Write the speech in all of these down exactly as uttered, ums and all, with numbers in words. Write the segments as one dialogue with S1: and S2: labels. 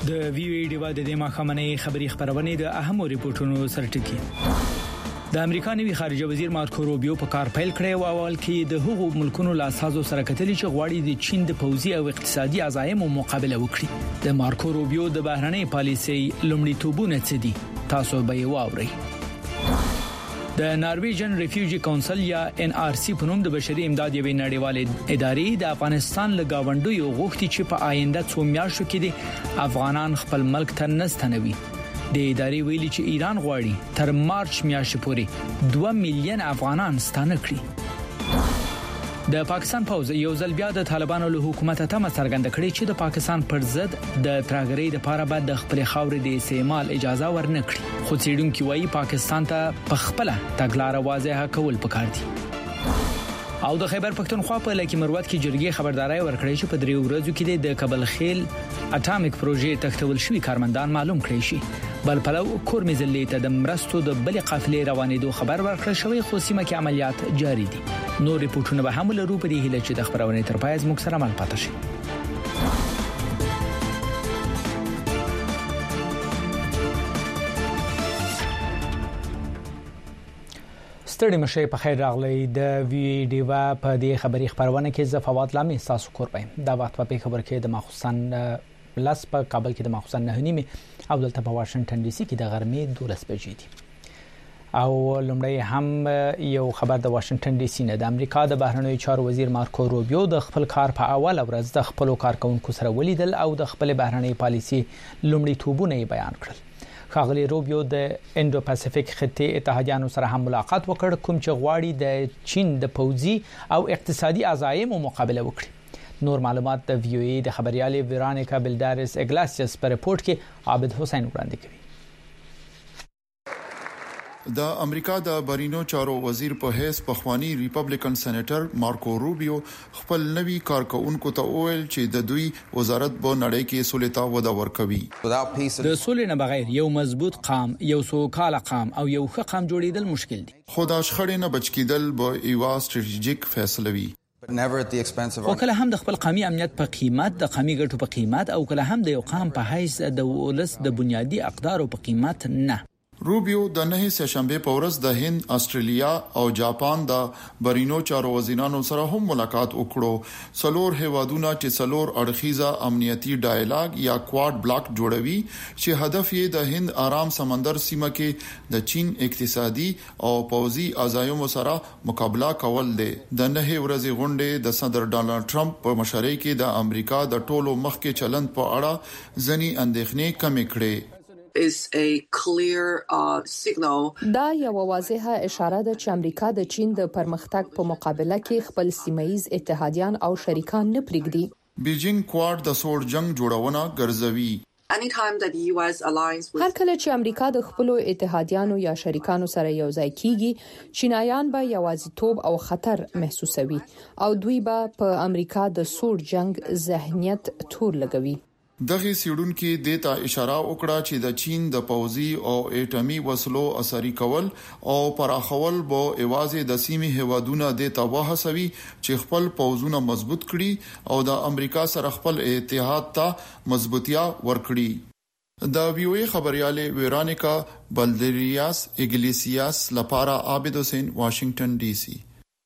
S1: د وی وی ډیوا د دې مخامنې خبري خبرونه د اهمو ریپورتونو سرټکی د امریکا نوی خارجه وزیر مارکو روبیو په کار پیل کړی او اول کې د هغو ملکونو لاسازو سره کتلی چې غواړي د چین د پوځي او اقتصادي عزایمو مقابله وکړي د مارکو روبیو د بهرنۍ پالیسۍ لومړیتوبونه څه دي تاسو به یې واورئ د نارویجن ریفیوجی کونسل یا ان آر سی په نوم د بشري امداد یوې نړیوالې ادارې د افغانستان له گاونډیو غوښتي چې په آینده څو میاشتو کې د افغانان خپل ملک ته نستنوي د ادارې ویلي چې ایران غواړي تر مارچ میاشتې پورې دوه میلیون افغانان ستانه کړي د پاکستان پوز یو ځل بیا د طالبانو له حکومت ته څرګنده کړې چې د پاکستان پر ضد د ترهګرۍ لپاره بعد د خپل خاورې د استعمال اجازه ورنکړي خو څېړونکو وايي پاکستان ته په خپل تګلارې واضحه کول پکار دي او د خیبر پښتونخوا په لکه مروت کې جرګې خبرداري ورکړې چې په دریو ورځو کې د کابل خیل اټامیک پروژې تختول شوی کارمندان معلوم کړی شي بل پلو کورمې ځلې ته د مرستو د بل قافلې روانېدو خبر ورکړل شوی خو سیمه کې عملیات جاری دي نو ریپورتونه به هم لرو په دې هیله چې د خبرونه تر پایز موږ سره مل پاتې شي ستړي مشه په خیر راغلی د وی ډیوا په دې خبري خبرونه کې ز فواد لامي تاسو کوربای دا وخت په خبر کې د مخصوصن لاس په کابل کې د مخصوصن نه نیمه او دلته په واشنگټن ډي سي کې د غرمې دولس بجې دي او لومړی هم یو خبر د واشنگټن ډي سي نه د امریکا د بهرنیو چارو وزیر مارکو روبیو د خپل کار په اول ورځ د خپل کارکونکو سره ولیدل او د خپل بهرنی پالیسي لومړیتوبونه بیان کړل خاغلی روبیو د انډو پاسفیک خطې اتحادیانو سره هم ملاقات وکړ کوم چې غواړي د چین د پوځي او اقتصادي عزایمو مقابله وکړي نور معلومات د وی او ای د خبريالې ویرانیکا بلدارس اګلاسیس په رپورت کې عابد حسین وړاندې کوي
S2: د امریکا د بهرنیو چارو وزیر په حیث پخوانی ریپبلیکن سېنیټر مارکو روبیو خپل نوی کارکونکو ته وویل چې د دوی وزارت په نړۍ کې سولې ته وده ورکوي
S1: د سولې نه بغیر یو مضبوط قام یو سوکاله قام او یو ښه قام جوړیدل مشکل دي
S2: خو د شخړې نه بچ کېدل به یو استراتیژیک فیصله وي
S1: او کله هم د خپل قومي امنیت په قیمت د قومي ګټو په قیمت او کله هم د یو قام په حیث د ولس د بنیادی اقدارو په قیمت نه
S2: روبیو د نه سه شنبه په ورځ د هند، استرالیا او جاپان د بهرنیو چارو وزیرانو سره هم ملاقات وکړو څلور هیوادونه چې څلور اړخیزه امنیتي ډایلاګ یا کواد بلاک جوړوي چې هدف یې د هند آرام سمندر سیمه کې د چین اقتصادي او پوځي عزایمو سره مقابله کول دي د نه ورځې غونډې د صدر ډانلډ ټرمپ په مشرۍ کې د امریکا د ټولو مخکې چلند په اړه ځنی اندېښنې کمې کړې
S3: is a clear uh, signal
S4: دا یو واضحه اشاره ده چې امریکا د چین د پرمختګ په مقابله کې خپل سیمایي اتحادیان او شریکان نه پرېږدي
S2: بیجینګ کواد د سوړ جنگ جوړونه ګرځوي
S3: anytime that the U S aligns with
S4: هر کله چې امریکا د خپل اتحادیانو یا شریکانو سره یو ځای کیږي چینایان به یوازیتوب او خطر محسوسوي او دوی به په امریکا د سوړ جنگ ذهنیت تور لګوي
S2: دغه سیډون کې دیتا اشاره وکړه چې د چین د پوځي او اټومي وسلو اثري کول او پراخول به ایوازې د سیمې هوادونه دیتا وهڅوي چې خپل پوځونه مضبوط کړي او د امریکا سره خپل اتحاد ته مضبوطیا ورکړي د وی او ای خبريالې ویرانیکا بلدریاس اګلیسیاس لپاره عابد حسین واشنگټن ډي سي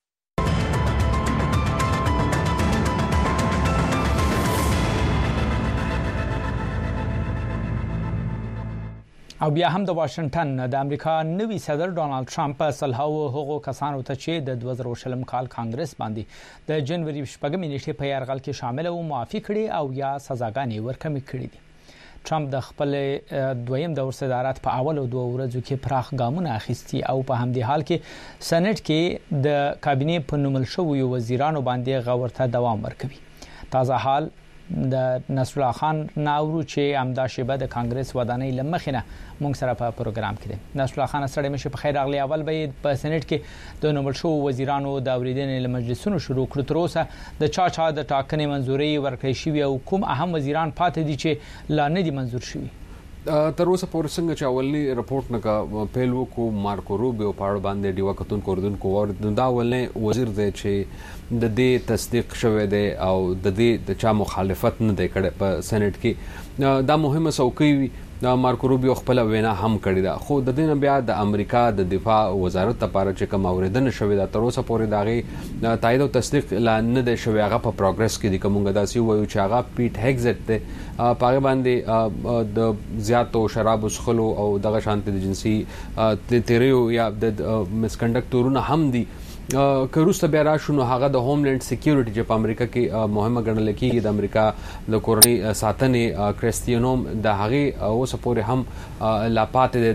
S1: او بیا هم د واشنگټن د امریکا نوی صدر ډونالد ټرمپ صلحو هغو کسانو ته چې د دوه زره شلم کال کانګرس باندې د جنوري شپږم نیټې په یرغل کې شامل او معافي کړي او یا سزاګانې ورکمې کړي دي ټرمپ د خپل دویم دور صدارت په اول او دوه ورځو کې پراخ ګامونه اخیستي او په همدې حال کې سېنات کې د کابینې په نومل شویو وزیرانو باندې غورته دوام ورکوي تازه حال د نصر الله خان ناورو چې امدا شیبه د کانګرس ودانۍ لمخینه مونږ سره په پروګرام کې دي نصر الله خان سره مشه په خیر اغلی اول به په سېنات کې د نومل شو وزیرانو د اوریدنې له مجلسونو شروع کړ تر اوسه د چا چا د ټاکنې منزوري ورکړې شوی او کوم اهم وزیران پاتې دي چې لا نه دي منزور شوی
S5: تر اوسه پورې څنګه چې اولنی رپورټ نه پیل وکړو مارکو روبیو په اړه باندې ډیوا کتون کوردونکو ور دا اولنی وزیر دی چې د دې تصدیق شوی دی او د دې د چا مخالفت نه دی کړی په سېنات کې دا مهمه څوکۍ دا مارکو روبیو خپل وینا هم کړی دا خو د دې نه بیا د امریکا د دفاع وزارت لپاره چې کوم اوریدنه شوې ده تر اوسه پورې داغه تایید او تصدیق لا نه دی شوی هغه په پروګرس کې د کومګه داسي وایو چې هغه پیټ هیګزټ ته پاګ باندې د زیاتو شراب وسخلو او دغه شانتي د جنسي تیریو یا د مس کنډکټورونو هم دي که روسته بیا راشو نو هغه د هوملند سکیورټي چې په امریکا کې مهمه ګڼل کېږي د امریکا د کورنۍ ساتنې کریستیانوم د هغه اوس پورې هم لا پاتې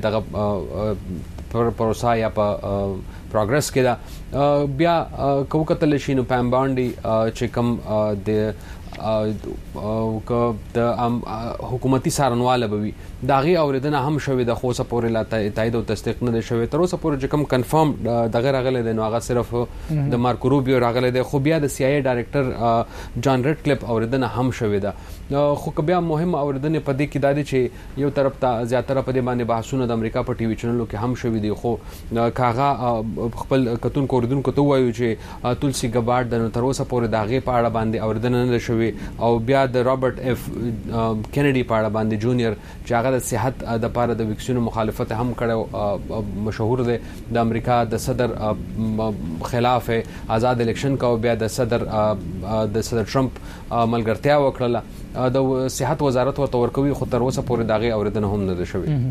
S5: دغه پروسه یا په پروګرس کې دا بیا کو کتل شي نو پام باندې چې کوم د او که د حکومتي سارنواله بوي داغي اوریدنه هم شوې د خوسه پورې لا تایید او تصدیق نه شوې تر اوسه پورې کوم کنفرم دغه راغله د نو هغه صرف د مارکو روبیو راغله د خو بیا د سی آی ای ډایرکټر جان ریډ کلیپ اوریدنه هم شوې ده خو بیا مهم اوریدنه په دې کې د دې چې یو طرف ته زیاتره په دې باندې بحثونه د امریکا په ټي وي چینلو کې هم شوې دي خو کاغه خپل کتون کوردونکو ته وایو چې تلسی ګبارد د تر اوسه پورې داغه په اړه باندې اوریدنه نه شوې او بیا د رابرټ اف کینیډي په اړه باندې جونیئر چې هغه د صحت د لپاره د ویکسینو مخالفت هم کړو مشهور دی د امریکا د صدر خلاف آزاد الیکشن کا او بیا د صدر د صدر ټرمپ ملګرتیا وکړه د صحت وزارت ورته ورکوي خو تر اوسه پورې داغه اوریدنه هم نه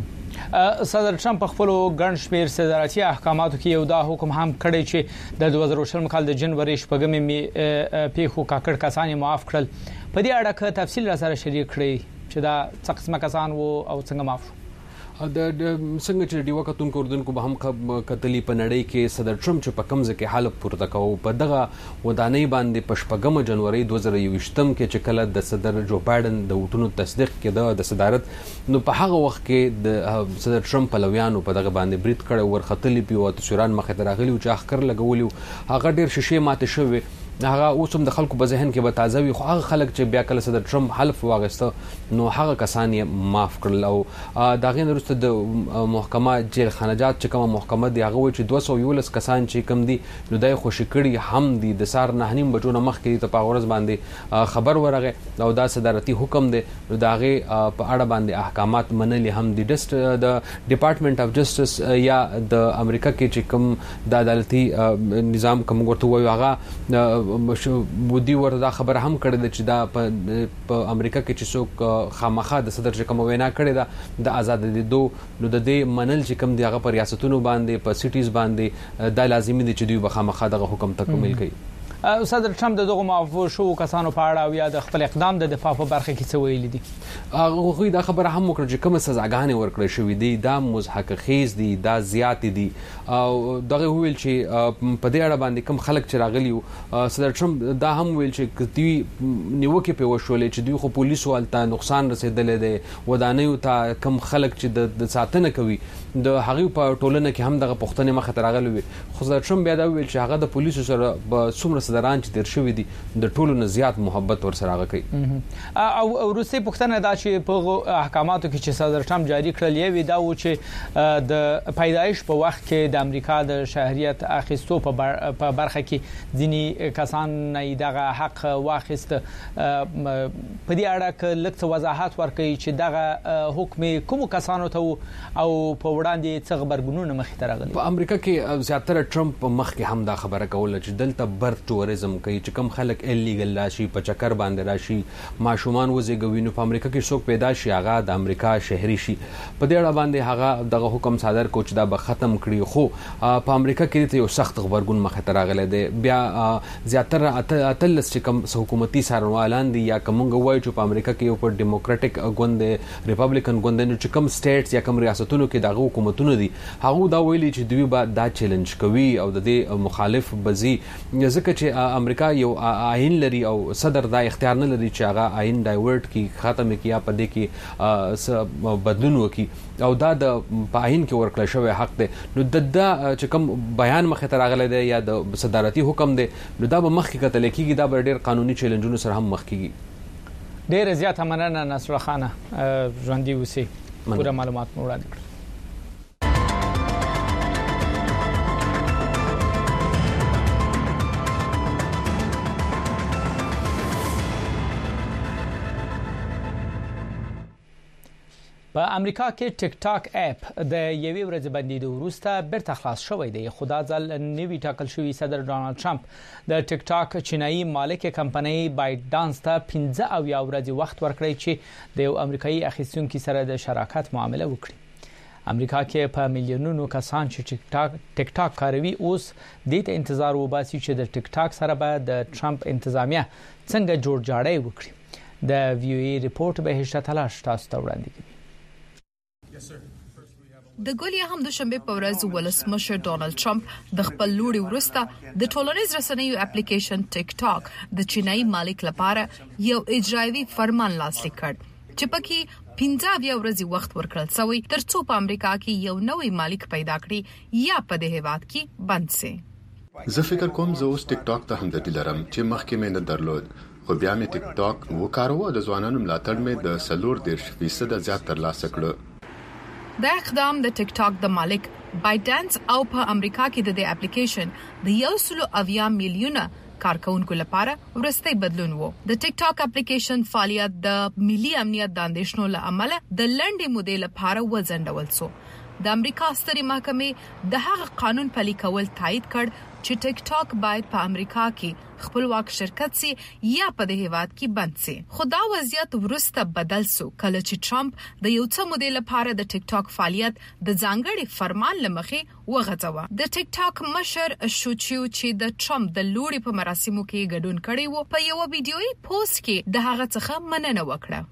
S5: شوې
S1: صدر ټرمپ په خپل ګڼ شمېر صدارتي احکاماتو کې یو دا حکم هم کړی چې د دوه زره شل کال د جنوري شپږمې می پیښو کاکړ کسان معاف کړل په دې اړه که تفصیل را سره شریک کړئ چې دا څه قسمه کسان وو او څنګه معاف
S5: د څنګه چې ډیوا کتون کوردونکو به هم کتلی په نړۍ کې صدر ټرمپ چې په کمزه کې حالت پورته کوي په دغه ودانۍ باندې په شپږم جنوري دوه زره یوویشتم کې چې کله د صدر جو بایدن د وټونو تصدیق کړه د صدارت نو په هغه وخت کې د صدر ټرمپ په لویانو په دغه باندې برید کړي ورختلی پیو او تشوران مخه تراغلی او چې اخر لګولیو هغه ډیر شیشه ماته شوی هغه اوس هم د خلکو په ذهن کې به تازه وي خو هغه خلک چې بیا کله صدر ټرمپ حلف واغسته نو هغه کسان یې معاف کړل او داغه وروسته د محکمه جیل خانجات چې کومه محکمه دی هغه چې دوه سوه یولس کسان چې کم دي نو دای خوشی کړي هم دي د سار نه نیم بجو نه مخ کې ته په ورځ باندې خبر ورغه او دا صدارتي حکم دی نو داغه په اړه باندې احکامات منلي هم دي د ډپارټمنټ اف جسټس یا د امریکا کې چې کوم د عدالتي نظام کوم ورته وایي هغه مودي ورته خبر هم کړی چې دا په امریکا کې چې څوک خامخا د صدر چې کوم وینا کړی دا د آزادۍ دو نو د دې منل چې کوم دی هغه پر ریاستونو باندې په سټیز باندې دا لازمي دي چې دوی به خامخا دغه حکم تکمیل کړي
S1: صدر ټرمپ دغه معاف شو کسانو په اړه او یا د خپل اقدام د دفاع په برخه کې څه ویلي دي
S5: هغه دا خبره هم وکړه چې کوم سزاګانې ورکړې شوې دي دا مزحق خیز دي دا زیات دي او دغه ویل چې په دې اړه باندې کوم خلک چې راغلي صدر ټرمپ دا هم ویل چې کتي نیوکه په وشولې چې دوی خو پولیسو الته نقصان رسیدلې ده ودانیو ته کوم خلک چې د ساتنه کوي د هغه په ټولنه کې هم دغه پښتنې مخه تراغلي وي خو صدر ټرمپ بیا دا ویل چې هغه د پولیسو سره په څومره صدران چې تیر شوی دي د ټولو نه زیات محبت ور سره کوي
S1: او روسي پښتنه دا چې په احکاماتو کې چې صدر ټرمپ جاری کړل یوي دا و چې د پیدایش په وخت کې د امریکا د شهريت اخیستو په برخه کې ځینی کسان نه دغه حق واخیست په دې اړه کې لکه وضاحت ورکړي چې دغه حکم کوم کسانو ته او په وړاندې څه خبرګونونه مخې ته راغلي
S5: په امریکا کې زیاتره ټرمپ مخکې هم دا خبره کوله چې دلته برت ټوریزم کوي چې کم خلک الیګل راشي په چکر باندې راشي ماشومان وزګوي نو په امریکا کې څوک پیدا شي هغه د امریکا شهري شي په دې اړه باندې هغه دغه حکم صادر کو چې دا به ختم کړي خو په امریکا کې ته یو سخت خبرګون مخه ته راغلی دی بیا زیاتره اتلس چې کوم حکومتي سرنوالان دي یا کومګ وایي چې په امریکا کې یو پر ډیموکراټک ګوند ریپبلیکن ګوند نو چې کوم سټیټس یا کوم ریاستونو کې دغه حکومتونه دي هغه دا ویلي چې دوی به دا چیلنج کوي او د دې مخالف بزي ځکه چې امریکا یو آئین لري او صدر دا اختیار نه لري چې هغه آئین ډایورټ کی ختم کی یا په دې کې بدلون وکي او دا د آئین کې ورکړل شوی حق دی نو د دا چې کوم بیان مخه تر راغلی دی یا د صدارتي حکم دی نو دا به مخکې کتل کېږي دا به ډېر قانوني چیلنجونو سره هم مخ کېږي
S1: ډېر زیات مننه نصر خانه ژوندۍ اوسئ پوره معلومات وړاندې کړل. په امریکا کې ټیک ټاک اپ د یوې ورځې بندیدو وروسته بیرته خلاص شوی دی. خو دا ځل نوی ټاکل شوی صدر ډونالد ټرمپ د ټیک ټاک چینایي مالک کمپنۍ بایټ ډانس ته پنځه اویا ورځې وخت ورکړی چې د یو امریکایي اخیستونکو سره د شراکت معامله وکړي. امریکا کې په میلیونونو کسان چې ټیک ټاک ټیک ټاک کاروي اوس د دې انتظار وباسي چې د ټیک ټاک سره به د ټرمپ انتظامیه څنګه جوړ جاړی وکړي. د وی او ای ریپورت به هشته تلاش تاسو ته وړاندې کوي.
S6: د ګولیا هم د شنبه په ورځ ولسمشر ډونالد ټرمپ د خپل لوري ورسته د ټولنیز رسنیو اپلیکیشن ټیک ټاک د چینایي مالک لپاره یو اجرایي فرمان لاسلیک کړ چې پکې پنځه بیا ورځې وخت ورکړل شوی ترڅو په امریکا کې یو نوې مالک پیدا کړي یا په دې هیواد کې بند سي.
S7: زه فکر کوم زه اوس ټیک ټاک ته همدردي لرم چې مخکې مې نه درلود، خو بیا مې ټیک ټاک وکاروه او د ځوانانو ملاتړ مې د سلور دیرش فیصد زیات ترلاسه کړ.
S6: دا اقدام د ټیک ټاک د مالک بایټ ډانس او په امریکا کې د دې اپلیکیشن د یو سلو اویا میلیونه کارکونکو لپاره ورستي بدلون وو. د ټیک ټاک اپلیکیشن فعالیت د ملي امنیت د اندیشنو له امله د لنډې مودې لپاره وځنډول شو. د امریکا سترې محکمې د هغه قانون پلي کول تایید کړ چې ټیک ټاک باید په امریکا کې خپلواک شرکت سي یا په دې هیواد کې بند سي. خو دا وضعیت ورسته بدل سو کله چې ټرمپ د یو څه مودې لپاره د ټیک ټاک فعالیت د ځانګړي فرمان لمخې وغځاوه. د ټیک ټاک مشر شوچیو چې د ټرمپ د لوري په مراسمو کې ګډون کړی وو په یو ویډیويي پوسټ کې د هغه څخه مننه وکړه.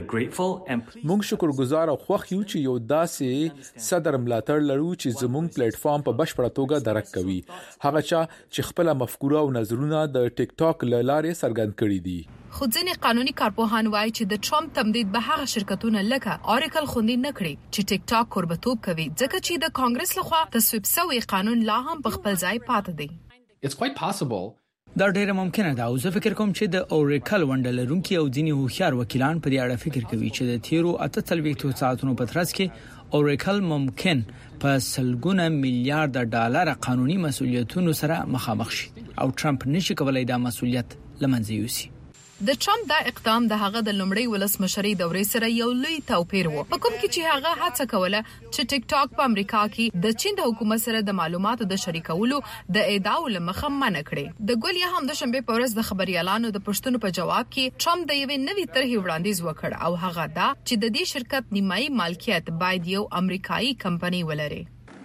S8: مونږ شکرګزار او خوښ یو چې یو داسې صدر ملاتړ لرو چې زموږ پلیټ فارم په بشپړه توګه درک کوي. هغه چا چې خپل مفکوره او نظرونه د ټیک ټاک لارې څرګند کړي دي.
S6: خو ځینې قانوني کارپوهان وایي چې د ټرمپ تمدید به هغه شرکتونه لکه اوریکل خوندې نه کړي چې ټیک ټاک کوربتوب کوي ځکه چې د کانګرس لخوا تصویب شوی قانون لا هم په خپل ځای پاتې دی.
S9: It's quite possible
S1: دا ډیره ممکنه ده او زه فکر کوم چې د اوریکل وندلرونکو او ځینې هوښیار وکیلان په دې اړه فکر کوي چې د تیرو اته څلوېښتو ساعتونو په ترڅ کې اوریکل ممکن په سلګونه میلیارډ ډالر قانوني مسؤلیتونو سره مخامخ شي او ټرمپ نشي کولای دا مسؤلیت لمنځه یوسي.
S6: د ټرمپ دا اقدام د هغه د لومړی ولسمشري دورې سره یو لوی توپیر و په کوم کې چې هغه هڅه کوله چې ټیک ټاک په امریکا کې د چین د حکومت سره د معلوماتو د شریکولو د ادعاو لمخه منع کړي. د ګولیا هم د شنبه په ورځ د خبريالانو د پښتنو په جواب کې ټرمپ د یوې نوې طرحې وړاندیز وکړ او هغه دا چې د دې شرکت نیمایي مالکیت باید یو امریکایي کمپنی ولري.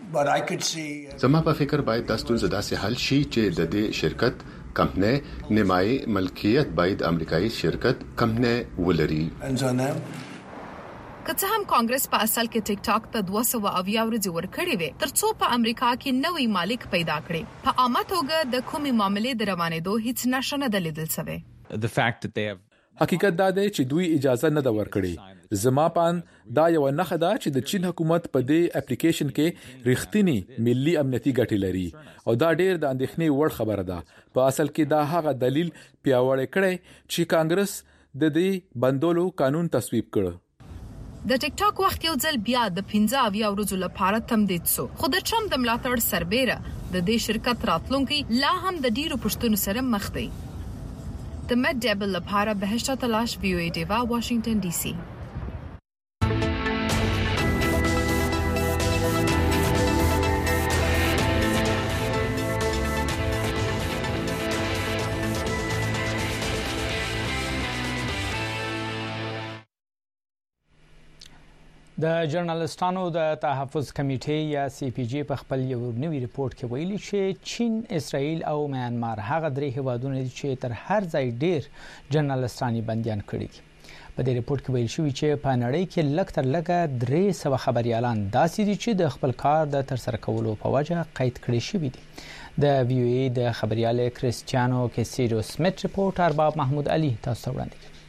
S7: زما په فکر باید د ستونزې داسې حل شي چې د دې شرکت کمپنی نیمایي ملکیت باید امریکایي شرکت کمپنی ولري.
S6: که څه هم کانګرس په اصل کې ټیک ټاک ته دوه سوه اویا ورځې ورکړې وي ترڅو په امریکا کې نوې مالک پیدا کړي. په عامه توګه د کومې معاملې د روانېدو هیڅ نښه نه ده لیدل شوې.
S9: the fact that they have
S8: حقیقت دا دی چې دوی اجازه نه ده ورکړې. زما پان دا یو نه خدا چې د چین حکومت په دې اپلیکیشن کې رښتینی ملي امنیتي ګټې لري او دا ډېر د اندېښنې وړ خبره ده. په اصل کې دا هغه دلیل پیاوړی کړي چې کانګرس د دې بندولو قانون تصویب کړ.
S6: د ټیک ټاک وخت یو ځل بیا د پنځه اویا ورځو لپاره تمدید شو خو د ټرمپ د ملاتړ سربېره د دې شرکت راتلونکي لا هم د ډیرو پښتنو سره مخ دی. د مټ ډیبل لپاره بهشته تلاش وی او ای دیوا واشنگټن ډي سي.
S1: د جرنالستانو د تحفظ کمیټې یا سی پی جی په خپل یو نوی ریپورت کې ویلي چې چین، اسرائیل او میانمار هغه درې هیوادونه دي چې تر هر ځای ډیر جرنالستاني بنديان کړي دي. په دې ریپورت کې ویل شوی چې په نړۍ کې لږ تر لږه درې سوه خبريالان داسې دي چې د خپل کار د ترسره کولو په وجه قید کړي شوي دي. د وی او ای د خبريال کریسټیانو کیسیرو سمیت ریپورت ارباب محمود علي تاسو وړاندې کړ.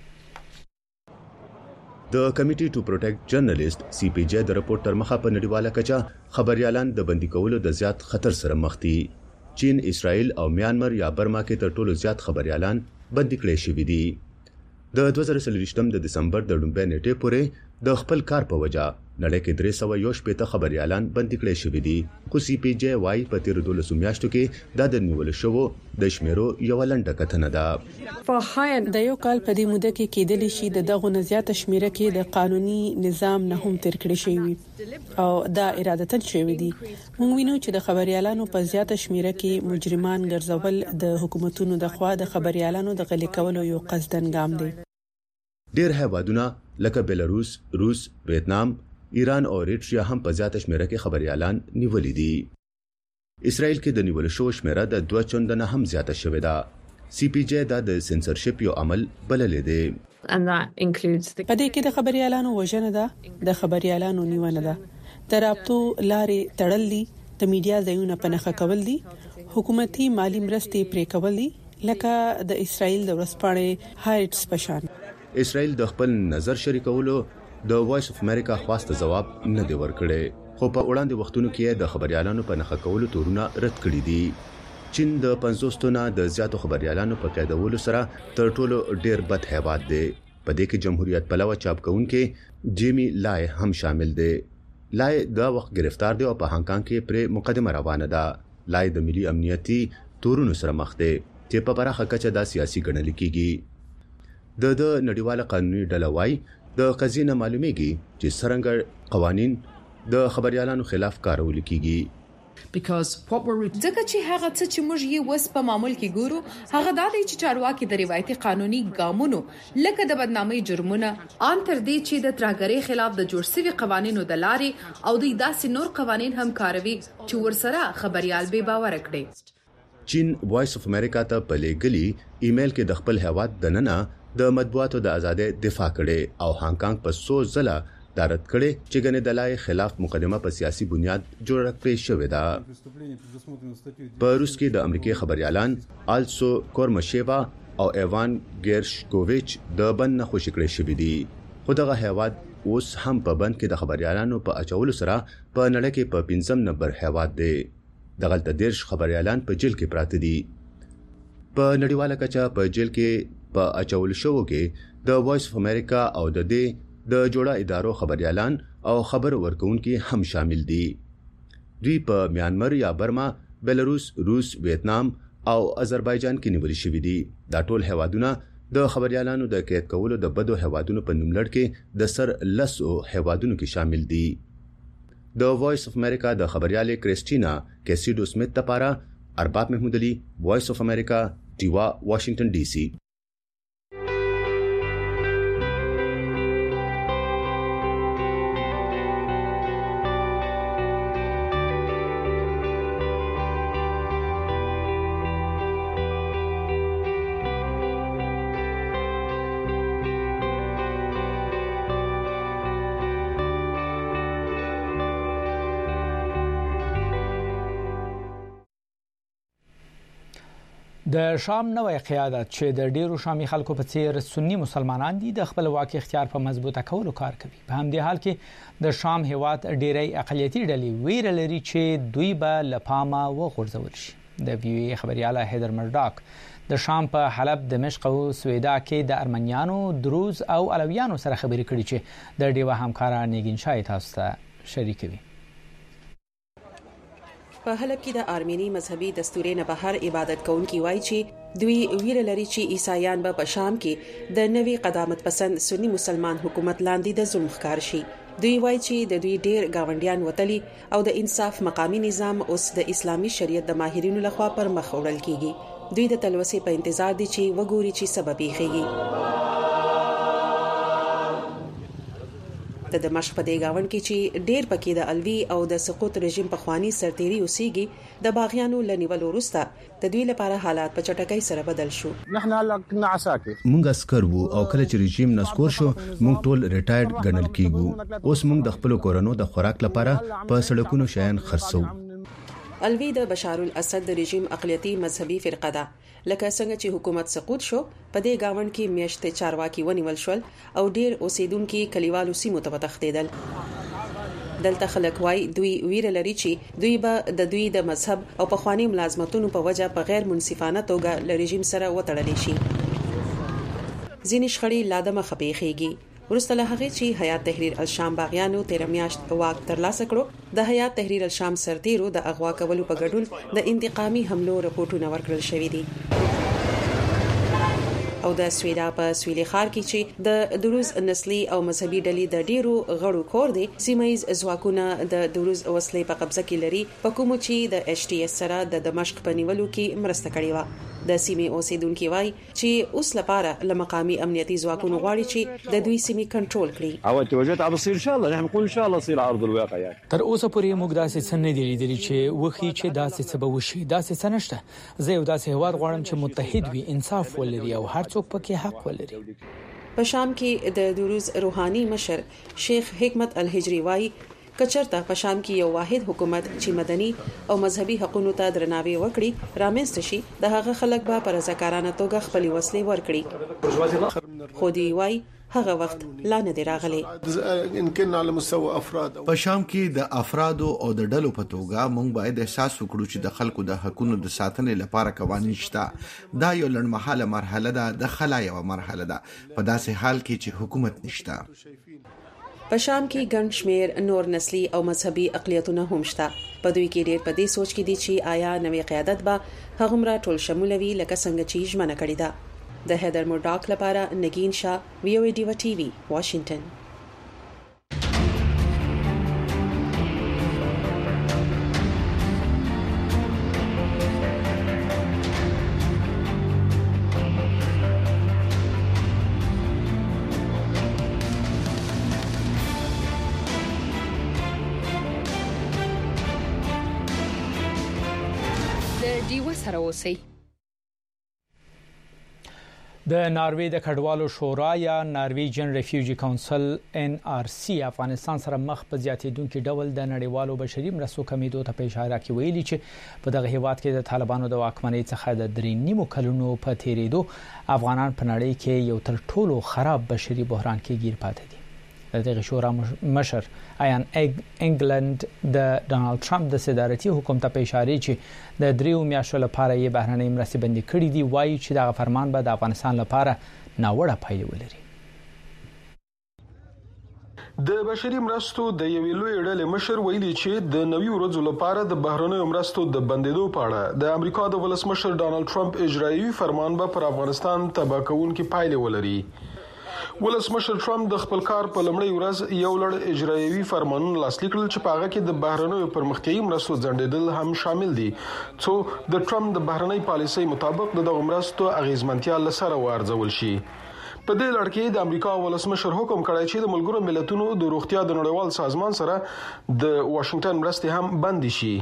S10: د کمیټي ټو پروټیکټ جرنالیست سی پی جی د رپورت تر مخه په نړیواله کچه خبريالان د بندي کولو د زیات خطر سره مخ دي. چین، اسرائیل او میانمار یا برما کې تر ټولو زیات خبريالان بندي کړي شوي دي. د دوه زره څلوېښتم د دسمبر د لومړۍ نیټې پورې د خپل کار په وجه نړۍ کې درې سوه یو شپېته خبريالان بندي کړي شوې دي. خو سی پی جی وايي په تیر دولسو میاشتو کې د نیول شوو د شمیرو یو لنډه کتنه ده.
S11: د یو کال په دې موده کې کېدل شي د دغه نزيات شمیره کې د قانوني نظام نه هم تر کړی شوی او دا ارادتن شوی دي. موږ وینو چې د خبريالانو په زیاته شمیره کې مجرمان ګرځول د حکومتونو د خوا د خبريالانو د غلي کولو یو قصدن ګام دی.
S10: ډېر هیوادونه لکه بلاروس، روس، ویتنام، ایران او ایریټریا هم په زیاته شمیره کې خبريالان نیولې دي. اسرائیل کې د نیول شو شمیره د دوه چندنه هم زیاته شوې ده. سی پی جی دا د سنسرشپ یو عمل بللې دی.
S11: په دې کې د خبريالانو وژنه ده، د خبريالانو نیونه ده، د رابطو لارې تړل دي، د میډیا ځایونه پنهخه کول دي، حکومتي مالی مرستې پرې کول دي، لکه د اسرائیل د ورسپاڼې هایټس پشان.
S10: اسرائیل د خپل نظر شریکولو د وایس اف امریکا خواسته جواب نه دی ورکړی، خو په وړاندې وختونو کې د خبريالانو په نخښه کولو تورونه رد کړي دي. چین د پنځوس تنه د زیاتو خبريالانو په قیدولو سره تر ټولو ډیر بد هیواد دی. په دې کې جمهوریت پلوه چاپکونکي جیمی لای هم شامل دی. لای دا وخت گرفتار دی او په هانګ کانګ کې پر مقدمه روانه ده. لای د ملي امنیتي تورونو سره مخ دی چې په پراخه کچه د سیاسي ګڼل کېږي. د د نړیواله قانوني ډله وايي د قضیې نه معلومیږي چې څنګه قوانين د خبريالانو خلاف کارول کیږي.
S6: ځکه چې هغه څه چې موږ یې وس په معمول کې ګورو هغه دا دی چې چارواکي د روایتي قانوني ګامونو لکه د بدنامۍ جرمونه ان تر دې چې د ترهګرۍ خلاف د جوړ شوی قوانینو د لارې او د داسې نور قوانین هم کاروي چې ورسره خبريال به باور کړي.
S10: چین وایس اف امریکا ته په لګلي ایمیل کې د خپل هیواد دننه د مطبوعاتو د ازادۍ دفاع کړي او هانګ کانګ په څو ځله دارت کړي چې ګنې دلای خلاف مقدمه په سیاسي بنیاد جوړ کړې شوې ده. په روس کې د امریکای خبريالان آلسو کورمشیوا او ایوان ګیرشکوویچ د بند نه خوشی کړی شوې دي. خو دغه هیواد اوس هم په بند کې د خبريالانو په اچولو سره په نړۍ کې په پنځم نمبر هیواد دی. دغه د دیرش خبريالان په جیل کې پراته دي. په نړیواله کچه په جیل کې په اچول شوو کې د وایس اف امریکا او د دې د جوړه ادارو خبريالان او خبر ورکونکي هم شامل دي. دوی په میانمار یا برما، بلاروس، روس، ویتنام او آذربایجان کې نیول شوي دي. دا ټول هیوادونه د خبريالانو د قید کولو د بدو هیوادونو په نوملړ کې د سر لسو هیوادونو کې شامل دي. د وایس اف امریکا د خبريالې کریسټینا کیسیډو سمیت لپاره ارباب محمود علي، وایس اف امریکا، ډیوا، واشنگټن ډي سي.
S1: د شام نوې قیادت چې د ډیرو شامي خلکو په څیر سنی مسلمانان دي د خپل واک اختیار په مضبوطه کولو کار کوي. په همدې حال کې د شام هیواد ډیری اقلیتي ډلې ویره لري چې دوی به لپامه وغورځول شي. د وی وی خبرياله هیدر مرډاک د شام په حلب، دمشق او سویدا کې د ارمنیانو، دروز او علویانو سره خبرې کړې چې د ډیوه همکارا نیګین شای تاسو ته شریکوي.
S12: په حلب کې د آرمینی مذهبي دستوري نه بهر عبادت کوونکي وایي چې دوی ویره لري چې عیسایان به په شام کې د نوي قدامت پسند سنی مسلمان حکومت لاندې د ظلم ښکار شي. دوی وایي چې د دوی ډیر گاونډیان وتلي او د انصاف مقامی نظام اوس د اسلامي شریعت د ماهرینو لخوا پر مخ وړل کیږي. دوی د تلوسې په انتظار دي چې وګوري چې سبب یې خېږي. د دمشق په دې گاوند کې چې ډیر پکې د الوی او د سقوط رژیم په خواني سرتيري اوسېږي د باغیانو لنیول وروسته د دوی لپاره حالات په چټکۍ سره بدل شو.
S10: مونږ عسكر وو او کله چې رژیم نسکور شو مونږ ټول ریټایرډ ګڼل کیږو. اوس مونږ د خپل کورونو د خوراک لپاره په سړکونو شیان خرڅو.
S12: الوی د بشار الاسد د رژیم اقلیتي مذهبي فرقه ده. لکه څنګه چې حکومت سقوط شو په دې گاوند کې میاشتې چارواکي ونیول شول او ډیر اوسیدونکو کلیوالو سیمو ته تښتیدل. دلته خلک وای دوی ویره لري چې دوی به د دوی د مذهب او په خواني ملازمتونو په وجه په غیر منصفانه توګه ل رژیم سره وتړل شي. ځینې شخړې لا د مخه پیښیږي. ورسته له هغه چې حیات تحریر الشام باغیانو تیر میاشت واک ترلاسه کړو د حیات تحریر الشام سرتیرو د اغوا کولو په ګډون د انتقامي حملو رپورټونه ورکړل شوې دي. او د سویدا په سویلي ښار کې چې د دروز نسلی او مذهبي ډلې د ډیرو غړو کور دي سیمایز ځواکونه د دروز وسلې په قبضه کې لري په کوم چې د ایچ ټي اس سره د دمشق په نیولو کې مرسته کړې و. د سیمې اوسیدونکو وایي چې اوس لپاره لمقامي امنیتي ځواکونو غواړي چې د دوی سیمې کنټرول کړي.
S13: او توجهات عم بصير ان شاء الله نحن نقول ان شاء الله يصير عرض الواقع يعني.
S1: تر اوسه پورې موږ داسې څه نه دي لیدلي چې وخی چې داسې څه به وشي داسې څه نشته. زه یو داسې هواد غواړم چې متحد وي انصاف ولري او هر څوک پکې حق ولري.
S12: په شام کې د دروز روحاني مشر شیخ حکمت الهجری وایي کچرته په شام کې یو واحد حکومت چې مدني او مذهبي حقوقو ته درناوی وکړي رامنځته شي د هغه خلک به پر ځکارانه توګه خپل وسلې ورکړي. خو دی وایي هغه وخت لا نه دی راغلی.
S14: ان كنا على مستوى افراد
S15: په شام کې د افراد او د ډلو په توګه مونږ باید احساس وکړو چې د خلکو د حقوقو د ساتنې لپاره قوانين شته. دا یو لړمحاله مرحله ده د خلا یو مرحله ده په داسې حال کې چې حکومت نشته.
S12: په شام کې ګڼ شمیر نور نسلی او مذهبي اقلیتونه هم شته. په دوی کې ډېر په دې سوچ کې دي چې آیا نوې قیادت به هغومره ټول شمولوي لکه څنګه چې ژمنه کړې ده. د هیدر مورډاک لپاره نگین شاه وی او ای ډیوا ټي وي واشنگټن.
S1: د ناروې د کډوالو شورا یا نارویجن ریفیوجی کونسل ان آر سی افغانستان سره مخ په زیاتېدونکو ډول د نړیوالو بشري مرستو کمیدو ته په اشاره کې ویلي چې په دغه هیواد کې د طالبانو د واکمنۍ څخه د درې نیمو کلونو په تیریدو افغانان په نړۍ کې یو تر ټولو خراب بشري بحران کې گیر پاتې دي. دغه شورا مشر ایان انګلند د ډونالد ټرمپ د صدارتي حکومت په اشاره چې د دریو میاشتو لپاره یې بهرنۍ مرستې بندي کړې دي وایي چې دغه فرمان به د افغانستان لپاره ناوړه پایلې ولري.
S16: د بشري مرستو د یوې لوی ډلې مشر ویلي چې د نوي ورځو لپاره د بهرنۍ مرستو د بندیدو په اړه د امریکا د ولسمشر ډونالد ټرمپ اجرایي فرمان به پر افغانستان تباه کوونکې پایلې ولري. ولسمشر ټرمپ د خپل کار په لومړۍ ورځ یو لړ اجرایوي فرمانونه لاسلیک کړل چې په هغه کې د بهرنیو پرمختیایي مرستو ځنډېدل هم شامل دي څو د ټرمپ د بهرنۍ پالیسۍ مطابق د دغه مرستو اغیزمنتیا لسره وارزول شي. په دې لړ کې د امریکا ولسمشر حکم کړی چې د ملګرو ملتونو د روغتیا د نړیوال سازمان سره د واشنگټن مرستې هم بند شي.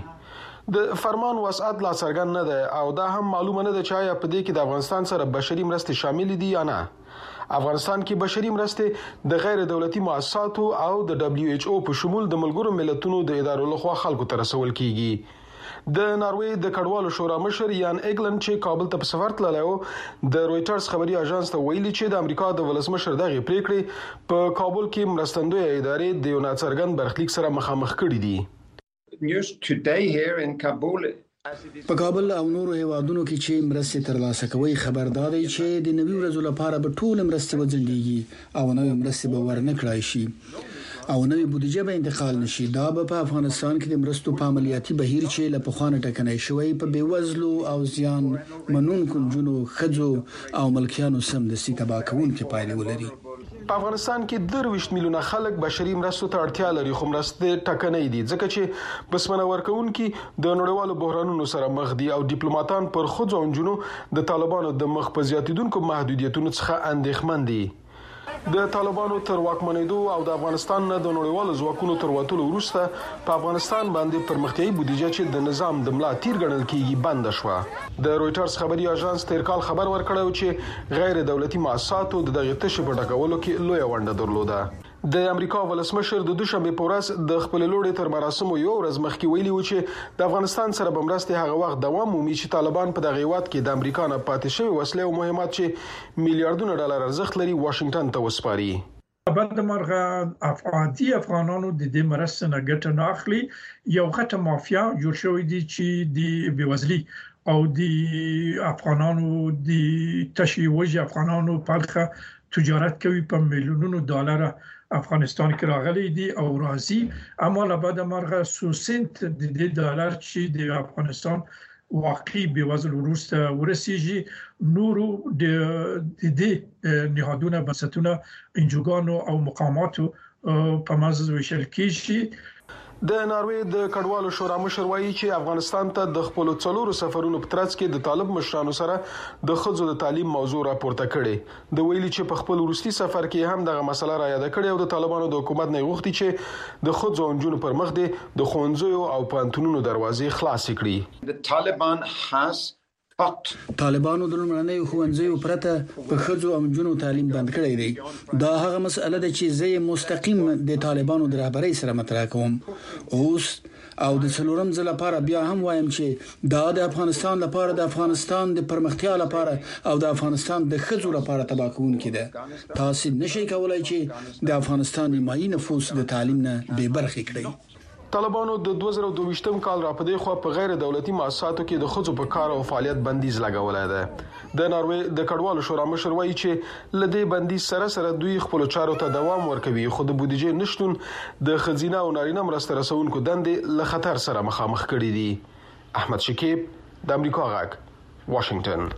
S16: د فرمان وسعت لا څرګند نه ده او دا هم معلومه نه ده چې آیا په دې کې د افغانستان سره بشري مرستې شامل دي یا نه. افغانستان کې بشري مرستې د غیر دولتي مؤسساتو او د دبليو ایچ او په شمول د ملګرو ملتونو د ادارو لخوا خلکو ته رسول کیږي. د ناروې د کډوالو شورا مشر یان ایګلند چې کابل ته په سفر تللی و د رويټرز خبري اژانس ته ویلي چې د امریکا د ولسمشر دغه پریکړې په کابل کې مرستندوی ادارې د یو ناڅرګند برخلیک سره مخامخ کړي دي.
S17: News today here in Kabul
S18: په کابل او نورو هیوادونو کې چې مرستې ترلاسه کوي خبردار دي چې د نوي ورځو لپاره به ټول مرستې وځنډيږي او نوې مرستې به ورنکړای شي او نوې بودیجه به انتقال نشي. دا به په افغانستان کې د مرستو په عملیاتي بهیر چې له پخوانه ټکنۍ شوی په بیوزلو او زیان منونکو جنو خځو او ملکیانو سم د سي تبا کوونکې پایلې ولري.
S16: په افغانستان کې درویشت میلیونه خلک بشري مرستو ته اړتیا لري خو مرستې ټکنۍ دي ځکه چې بسمنه ورکوونکي د نړیوالو بحرانونو سره مخ دي او ډیپلوماټان پر خځو او جنو د طالبانو د مخ په زیاتیدونکو محدودیتونو څخه اندېښمن دي. د طالبانو تر واکمنېدو او د افغانستان نه د نړیوالو ځواکونو تر وټولو وروسته په افغانستان باندې پرمختیایي بودیجه چې د نظام د ملا تیر ګڼل کیږي بند شوه. د رويټرز خبري اژانس تیر کال خبر ورکړی چې غیر دولتي مؤسساتو د دغه تشې په ډکولو کې لوی ونډه درلوده. د امریکا ولسمشر د دوشنبه په ورځ د خپل لوړې تر مراسمو یو ورځ مخکې ویلي و چې د افغانستان سره به مرستې هغه وخت دوام مومي چې طالبان په دغه هیواد کې د امریکا نه پاتې شوی وسلې او مهمات چې میلیارډونه ډالر ارزښت لري واشنگټن ته وسپاري.
S19: بند مرغه افغاني افغانانو د دې مرستې نه ګټه نه اخلي. یو غټه مافیا جوړ شوې دي چې د بیوزلي او د افغانانو د تشویج افغانانو پلخه تجارت کوي په میلیونونو ډالر افغانستان کې راغلي دي او راځي اما له بعد مرغه سو سنت د دې ډالر چې د افغانستان واقعي بېوزل وروسته ورسیږي نورو د دې نهادونو بنسټونو انجوګانو او مقاماتو په مزه وشل کیږي.
S16: د ناروې د کډوالو شورا مشر وایي چې افغانستان ته د خپل څلورو سفرونو په ترڅ کې د طالب مشرانو سره د خځو د تعلیم موضوع راپورته کړي. د ویلي چې په خپل وروستي سفر کې هم دغه مسله را یاد کړې او د طالبانو د حکومت نه غوښتي چې د خځو او نجونو پر مخ د ښوونځیو او پوهنتونونو دروازې خلاص کړي.
S17: The Taliban has
S18: طالبانو د لومړنۍ ښوونځیو پرته په ښځو او نجونو تعلیم بند کړی دی. دا هغه مسله ده چې زه مستقیم د طالبانو د رهبرۍ سره مطرح کوم. اوس او د څلورم ځل لپاره بیا هم وایم چې دا د افغانستان لپاره د افغانستان د پرمختیا لپاره او د افغانستان د ښځو لپاره تباه کوونکی ده. تاسو نشئ کولای چې د افغانستان نیمایي نفوس د تعلیم نه بې برخې کړئ.
S16: طالبانو د دوه زره دوه ویشتم کال را پدې خو په غیر دولتي مؤسساتو کې د خځو په کار او فعالیت بندیز لګولای دی. د ناروې د کډوالو شورا مشر وایي چې لدې بندیز سره سره دوی خپل چارو ته دوام ورکوي خو د بودیجې نشټون د خزینه او نارینه مرسته رسونکو دندې له خطر سره مخامخ کړي دي. احمد شکیب د امریکا غږ واشنگټن.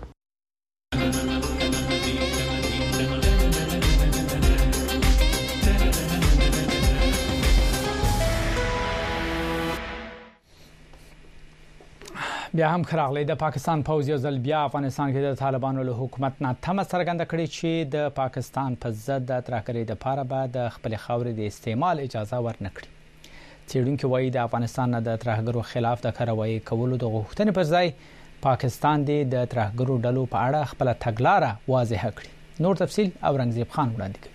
S1: بیا هم خراغلی د پاکستان پوځ یو ځل بیا افغانستان کې د طالبانو له حکومت نه تمه څرګنده کړې چې د پاکستان په ضد د ترهګرۍ لپاره به د خپل خاورې د استعمال اجازه ورنکړي. څېړونکو وایي د افغانستان نه د ترهګرو خلاف د کاروایی کولو د غوښتنې پر ځای پاکستان د ترهګرو ډلو په اړه خپل تګلارې واضح کړي. نور تفصیل اورنګزیب خان وړاندې کوي.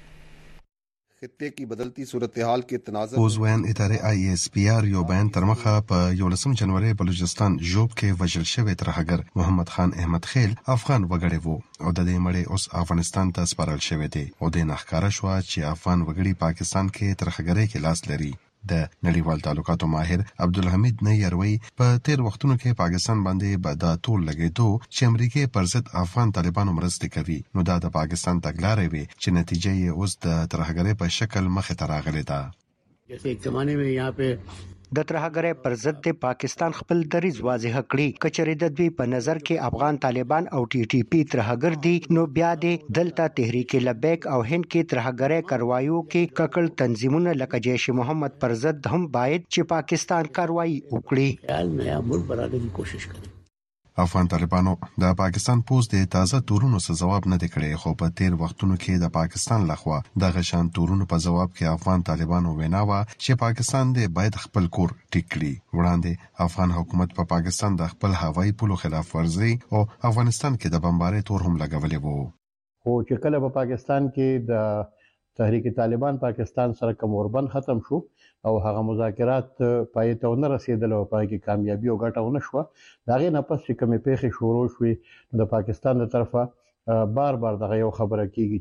S20: خطے کی بدلتی صورتحال کے تناظر اوزوین ادارې آی ایس پی آر یو بیان تر مخه په یولسم جنوري بلوچستان جوب کې وژل شوی ترهګر محمد خان احمد خیل افغان وګړی وو او د دې مړی اوس افغانستان ته سپارل شوی دی او د نخکاره شو چې افغان وګړي پاکستان کې ترهګرۍ کې لاس لري. د نړیوال تعلقاتو ماهر عبدالحمید نیروي په تیر وختونو کې پاکستان باندې به دا ټول لګیدو چې امریکای پر ضد افغان طالبانو مرسته کوي نو دا د پاکستان تګلارې وي چې نتیجه یې اوس د ترهګرۍ په شکل مخې ته راغلې ده.
S21: جیسے ایک زمانے میں یہاں پہ
S22: د ترهګرۍ پر ضد پاکستان خپل دریځ واضح کړی. کچری د دوی په نظر کې افغان طالبان او ټي ټي پی ترهګر دي نو بیا د دلته تحریک لبیک او هند کې ترهګرۍ کاروایو کې ککړ تنظیمونه لکه جیش محمد پر ضد هم باید چې پاکستان کاروایی وکړي.
S21: حال نیا ملک بنانے کی کوشش کړي.
S20: افغان طالبانو د پاکستان پوز د تازه تورونو څخه جواب نه دی کړی خو په تیر وختونو کې د پاکستان لخوا د غشان تورونو په جواب کې افغان طالبانو ویناوه چې پاکستان دې باید خپل کور ټیک کړي. وړاندې افغان حکومت په پا پاکستان د خپل هوایي پولو خلاف ورزي او افغانستان کې د بمبارۍ تور هم لګولې وو.
S23: خو چې کله په پاکستان کې د تحریک طالبان پاکستان سره کوم اوربند ختم شو او هغه مذاکرات پای ته نه رسیدل او پای کې کامیابی او ګټه ونه شو دا غي نه پس چې کومې پیښې شروع شوې د پاکستان د طرفه بار بار دغه یو خبره کیږي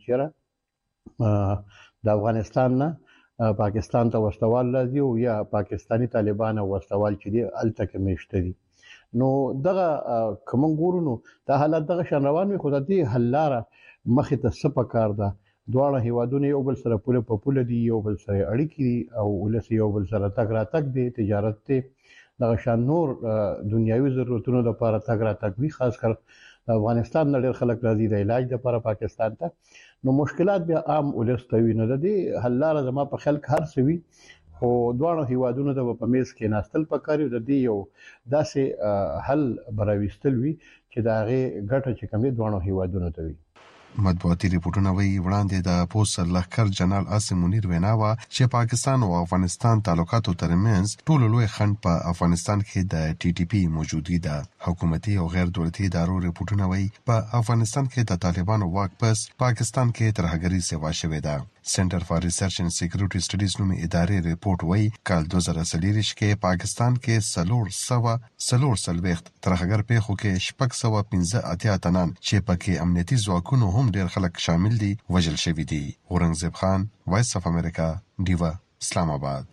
S23: چې د افغانستان نه پاکستان ته وسوال لازم او یا پاکستانی طالبان او وسوال چې دی الته کې مشته دي. نو دغه کوم ګورونو دا حالت دغه شان روان وي خو د دې حل لاره مخې ته سپکار ده. دواړه هیوادونه یو بل سره پوله په پوله دي یو بل سره اړیکې دي او ولس یو بل سره تګ راتګ دي تجارت ته دغه شان نور دنیوي ضرورتونو لپاره تګ راتګ وی خاص کر افغانستان نه ډېر خلک راځي د علاج لپاره پاکستان ته نو مشکلات بیا عام ولس ته وي نه دي حل لاره زما په خلک هر سوي خو دواړه هیوادونو ته په میز کې ناستل پکاري د دې یو داسې حل براويستل وي چې دا غي ګټه چې کومې دواړه هیوادونو ته وي.
S20: مطبوعاتي ریپورتونه وایي وړاندې د پوست لخر جنرال عاصم منیر ویناوه چې پاکستان او افغانستان تعلقاتو ترمنځ ټول لوی خنډ په افغانستان کې د ټي ټي پی موجودګي ده. حکومتي او غیر دولتي ادارو ریپورتونه وایي په افغانستان کې د طالبانو واک پس پاکستان کې ترهګرۍ سیوا شوې ده. سنټر فار ریسرچ اینڈ سکیورټي سټډیز نومي ادارې ریپورت وایي کال دوه زره څلور کې پاکستان کې سلور سوا سلور سلويخت ترهګر پیښو کې شپږ سوه پنځه اتیا تنان چې پکې امنیتي ځواکونو هم ډېر خلک شامل دي وژل شوي دي. اورنګزیب خان وایس اف امریکا ډیوا اسلام آباد.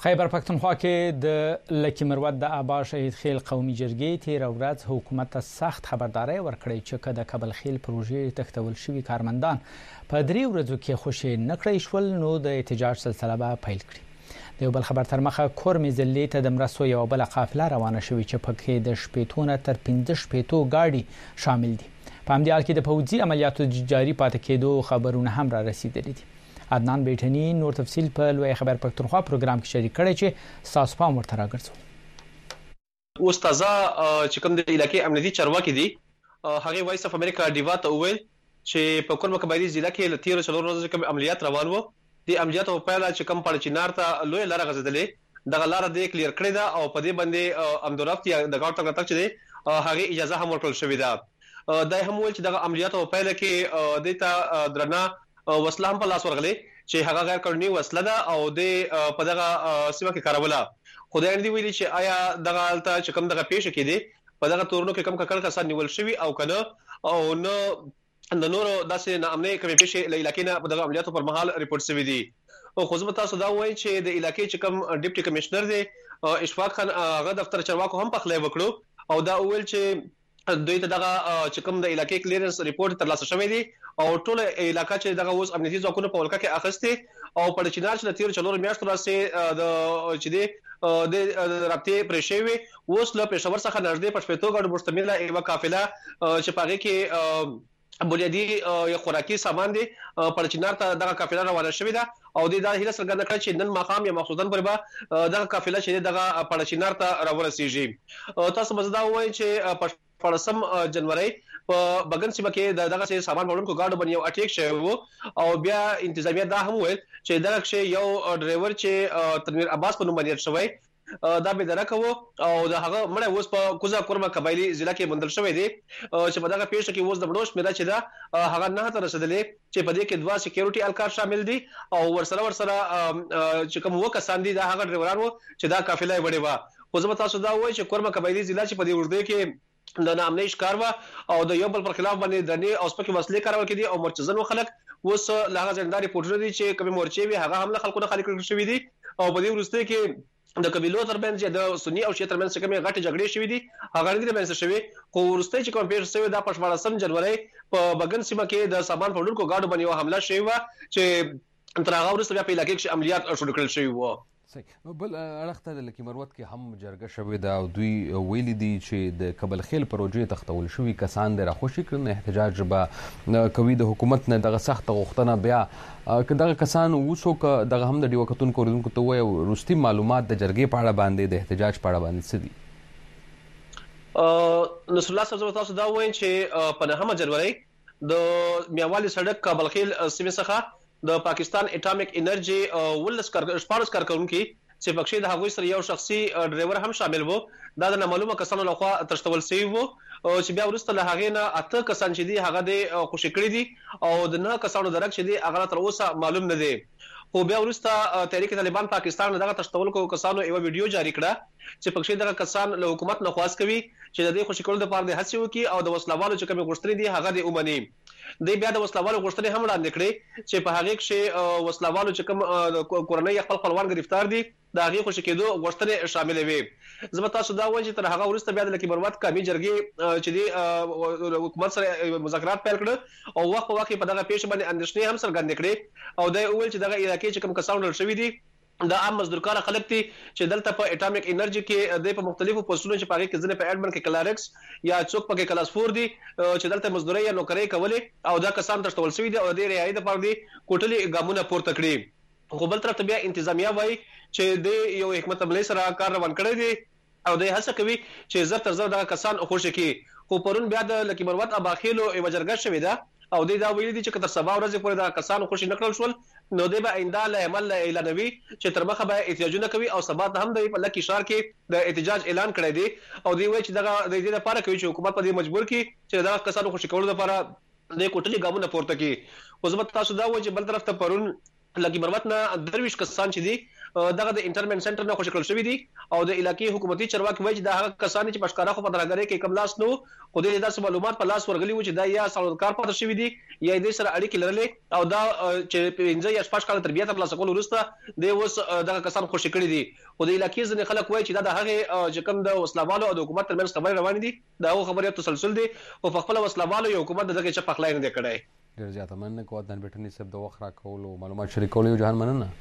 S1: خیبر پښتونخوا کې د لکی مروت د آبا شهید خیل قومي جرګې تیر ورځ حکومت ته سخت خبرداري ورکړې چې کله کابل خیل پروژې تختول شوی کارمندان په درې ورځو کې خوشي نکړې شول نو د احتجاج سلسله به پیل کړي. د یو بل خبر تر مخه کورمې ضلع ته د مرستو یو بل قافله روانه شوې چې پکې د شپېتونه تر پنځه شپېتو گاډي شامل دي. په همدې حال کې د پوځي عملیاتو جاري پاتې کېدو خبرونه هم را رسیدلي دي. عدنان بیٹنی نور تفصیل په لوی خبر پښتونخوا پروګرام کې شریک کړي چې ساس پام ورته راګرځو.
S2: استاد چې کوم د علاقې امنیتي چارواکي دي هغه وایس اف امریکا دیوا ته وویل چې په کورم قبایلی ضلع کې لتیر څلور ورځې کوم عملیات روان وو. د عملیاتو په پیل چې کوم پړ چینار ته لوی لار غزدلې د لار د کلیر کړی دا او په دې باندې امدورافت یا د گاډ تک تک چې هغه اجازه هم ورکړل شوې ده. دا هم ویل چې د عملیاتو په پیل کې د تا درنا وسلام په لاس ورغلي چې هغه غیر قانوني وسله ده او د په دغه سیمه کې کاروله. خدای دې ویلي چې آیا دغه حالت چې کوم دغه پیښه کې دي په دغه تورنو کې کم ککړ کسان نیول شوی او کنه او نو د نورو داسې نامنه کومې پیښې له علاقې نه په دغه عملیاتو پر مهال ریپورت شوی دي. او خو زه تاسو دا وایم چې د علاقې چې کوم ډیپټي کمشنر دی اشفاق خان هغه دفتر چرواکو هم په خلای وکړو او دا ویل چې دوی ته دغه چې کوم د علاقې کلیرنس ریپورت ترلاسه شوی دی او ټول علاقې چې دغه اوس امنیتي ځواکونو په ولکه کې اخستي او په چینار چې تیر چلور میاشتو راځي د چې دی د رابطې پرېشوي اوس له پېښور څخه نږدې پښپېتو غړ مشتمله یو قافله چې پاګه کې بنیادی یا خوراکي سامان دي په چینار ته دغه قافله روانه شوې ده او د دې هله سرګند کړ چې نن مقام یا مخصوصا پر به دغه قافله چې دغه په چینار ته راورسیږي. تاسو مزدا وایي چې پړسم جنوري په بغن سیمه کې دغه سامان وړونکو گاډو باندې یو اټیک شوی وو او بیا انتظامیه دا هم ویل چې دغه شی یو ډرایور چې تنویر عباس په نوم باندې شوی دا به درکو او د هغه مړ اوس په کوزا کورما قبایلی ضلع کې بندل شوی دی چې په دغه پیښه کې اوس د بډوش میرا چې دا هغه نه تر رسیدلې چې په دې کې دوا سکیورټي الکار شامل دي او ورسره ورسره چې کوم وکسان دي دا هغه ډرایورانو چې دا قافله وړي وا. خو زه تاسو دا وایي چې کورما قبایلی ضلع چې په دې ورده کې د نامنه ښکار وا او د یو بل پر خلاف باندې درنې او سپکې وسلې کارول کړي او مرچزن خلک اوس لاغه زنداري پورټر دي چې کوم مورچې وي هغه هم له خلکو نه خالي کړی شوی دي او په دې ورسته کې د قبيلو ترمنځ د سني او شیعه ترمنځ کومه غټه جګړې شوې دي هغه نه دي منځ شوی خو ورسته چې کوم پیښه شوی دا پښمړسم جنوري په بغن سیمه کې د سامان پړونکو گاډو باندې یو حمله شوی و چې تر هغه ورسته په علاقې کې عملیات شروع کړل شوی و.
S5: بل اړخته د لکی مروت کې هم جرګه شوې ده او دوی ویلي دي چې د کابل خیل پروژې تختول شوی کسان د راخوشي کړنه احتجاج به کوي د حکومت نه دغه سخت غوښتنه بیا کداغه کسان وسو ک دغه هم د ډیوکتون کوردونکو ته وایي روستي معلومات د جرګې په اړه باندې د احتجاج په اړه باندې څه دي.
S2: ا نصر الله صاحب تاسو دا وایي چې په نهمه جنوري د میاوالي سړک کابل خیل سیمه څخه د پاکستان اټامیک انرژي ولس کارګر کارکونکو چې پکې د هغوی سره یو شخصي ډرایور هم شامل وو دا د معلومه کسانو لخوا ترشتول شوی وو چې بیا ورسته له هغه نه اته کسان چې دي هغه د خوشی کړی دي او د نه کسانو درک چې دي هغه تر اوسه معلوم نه دي. خو بیا ورسته تحریک طالبان پاکستان دغه ترشتول کو کسانو یو ویډیو جاری کړه چې پکې دغه کسان له حکومت نه خواست کوي چې د دې خوشی کولو لپاره د هڅې وکړي او د وسلوالو چې کوم غوښتنې دي هغه د اومني دی. بیا د وسلوالو غوښتنې هم وړاندې کړې چې په هغه کې وسلوالو چې کوم کورنۍ خپل خپلوان گرفتار دي دا هغه خوشی کېدو غوښتنې شامل وي. زما تاسو دا وایي چې تر هغه ورسته بیا د لکی مروت قومي جرګې چې دی حکومت سره مذاکرات پیل کړ او وخت په وخت په دغه پیښه باندې اندېښنې هم څرګندې کړې او دا ویل چې دغه علاقې چې کوم کسان ورشوي دي دا عام مزدورکار خلک دي چې دلته په اټامیک انرژي کې د په مختلفو پوسټونو چې پاره کې ځنه په اډمن کې کلارکس یا څوک په کې کلاس فور دي چې دلته مزدوري یا نوکری کولې او دا کسان ترشتول شوی دي او د رعایت لپاره دي کوټلي ګامونه پورته کړی. خو بل طرف ته بیا انتظامیه وایي چې د یو حکمت عملی سره کار روان کړی دي او د هڅه کوي چې زر تر زر دا کسان خوشی کی. خو پرون بیا د لکی مروت اباخیلو یو جرګه شوې ده او د دا ویلي دي چې تر سبا ورځې پورې دا کسان خوشی نکړل شول نو د به آینده له عمل اعلانوي چې تر مخه به احتجاجونه کوي او سبا هم د لکی شهر کې د احتجاج اعلان کړی دی او دی وایي چې دا د دې لپاره کوي چې حکومت په دې مجبور کی چې دا کسان خوشی کولو لپاره د کوټلي ګامونه پورته کی. خو زما تاسو دا وایي چې بل طرف ته پرون لکی مروت نه درویش کسان چې دي دغه د انټرمنټ سنټر نه خوشکل شوی دي او د علاقې حکومتي چارواکي وایي دا هغه کسان چې پښکارا خو په درګرې کې کم لاس نو خو د داسې معلومات په لاس ورغلي و چې دا یا سالونکار پاتې شوی دي یا د سره اړیکې لرلې او دا چې پنځه یا شپږ کال تربیته تر لاسه کول وروسته د اوس دغه کسان خوشی کړی دي خو د علاقې ځنې خلک وایي چې دا د هغه چې کوم د وسلوالو او د حکومت ترمنځ خبرې روانې دي دا هغه خبرې تسلسل دي او په خپل وسلوالو یو حکومت دغه چې پخلای نه کړای
S5: ډیر زیات مننه کوم د بیٹنی سب د وخت را کول او معلومات شریکول یو جهان مننه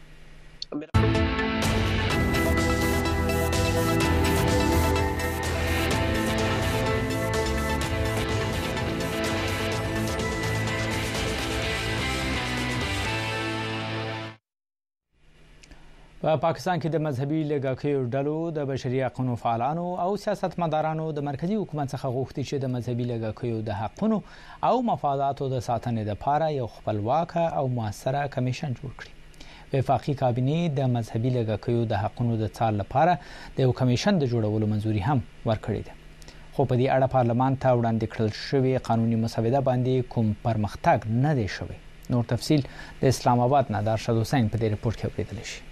S1: په پاکستان کې د مذهبي لږکیو ډلو د بشري حقوقو فعالانو او سیاستمدارانو د مرکزی حکومت څخه غوښتي چې د مذهبي لږکیو د حقوقو او مفاداتو د ساتنې لپاره یو خپلواک او موثره کمیشن جوړ کړي. وفاقي کابینه د مذهبي لږکیو د حقوقو د څار لپاره د یو کمیشن د جوړولو منځوري هم ورکړې ده. خو په دې اړه پارلمان ته وړاندې کړل شوی قانوني مسوده باندې کوم پرمختګ نه دی شوی. نور تفصيل د اسلام آباد نه د ارشد حسین په دې ریپورت کې اوریدل شي.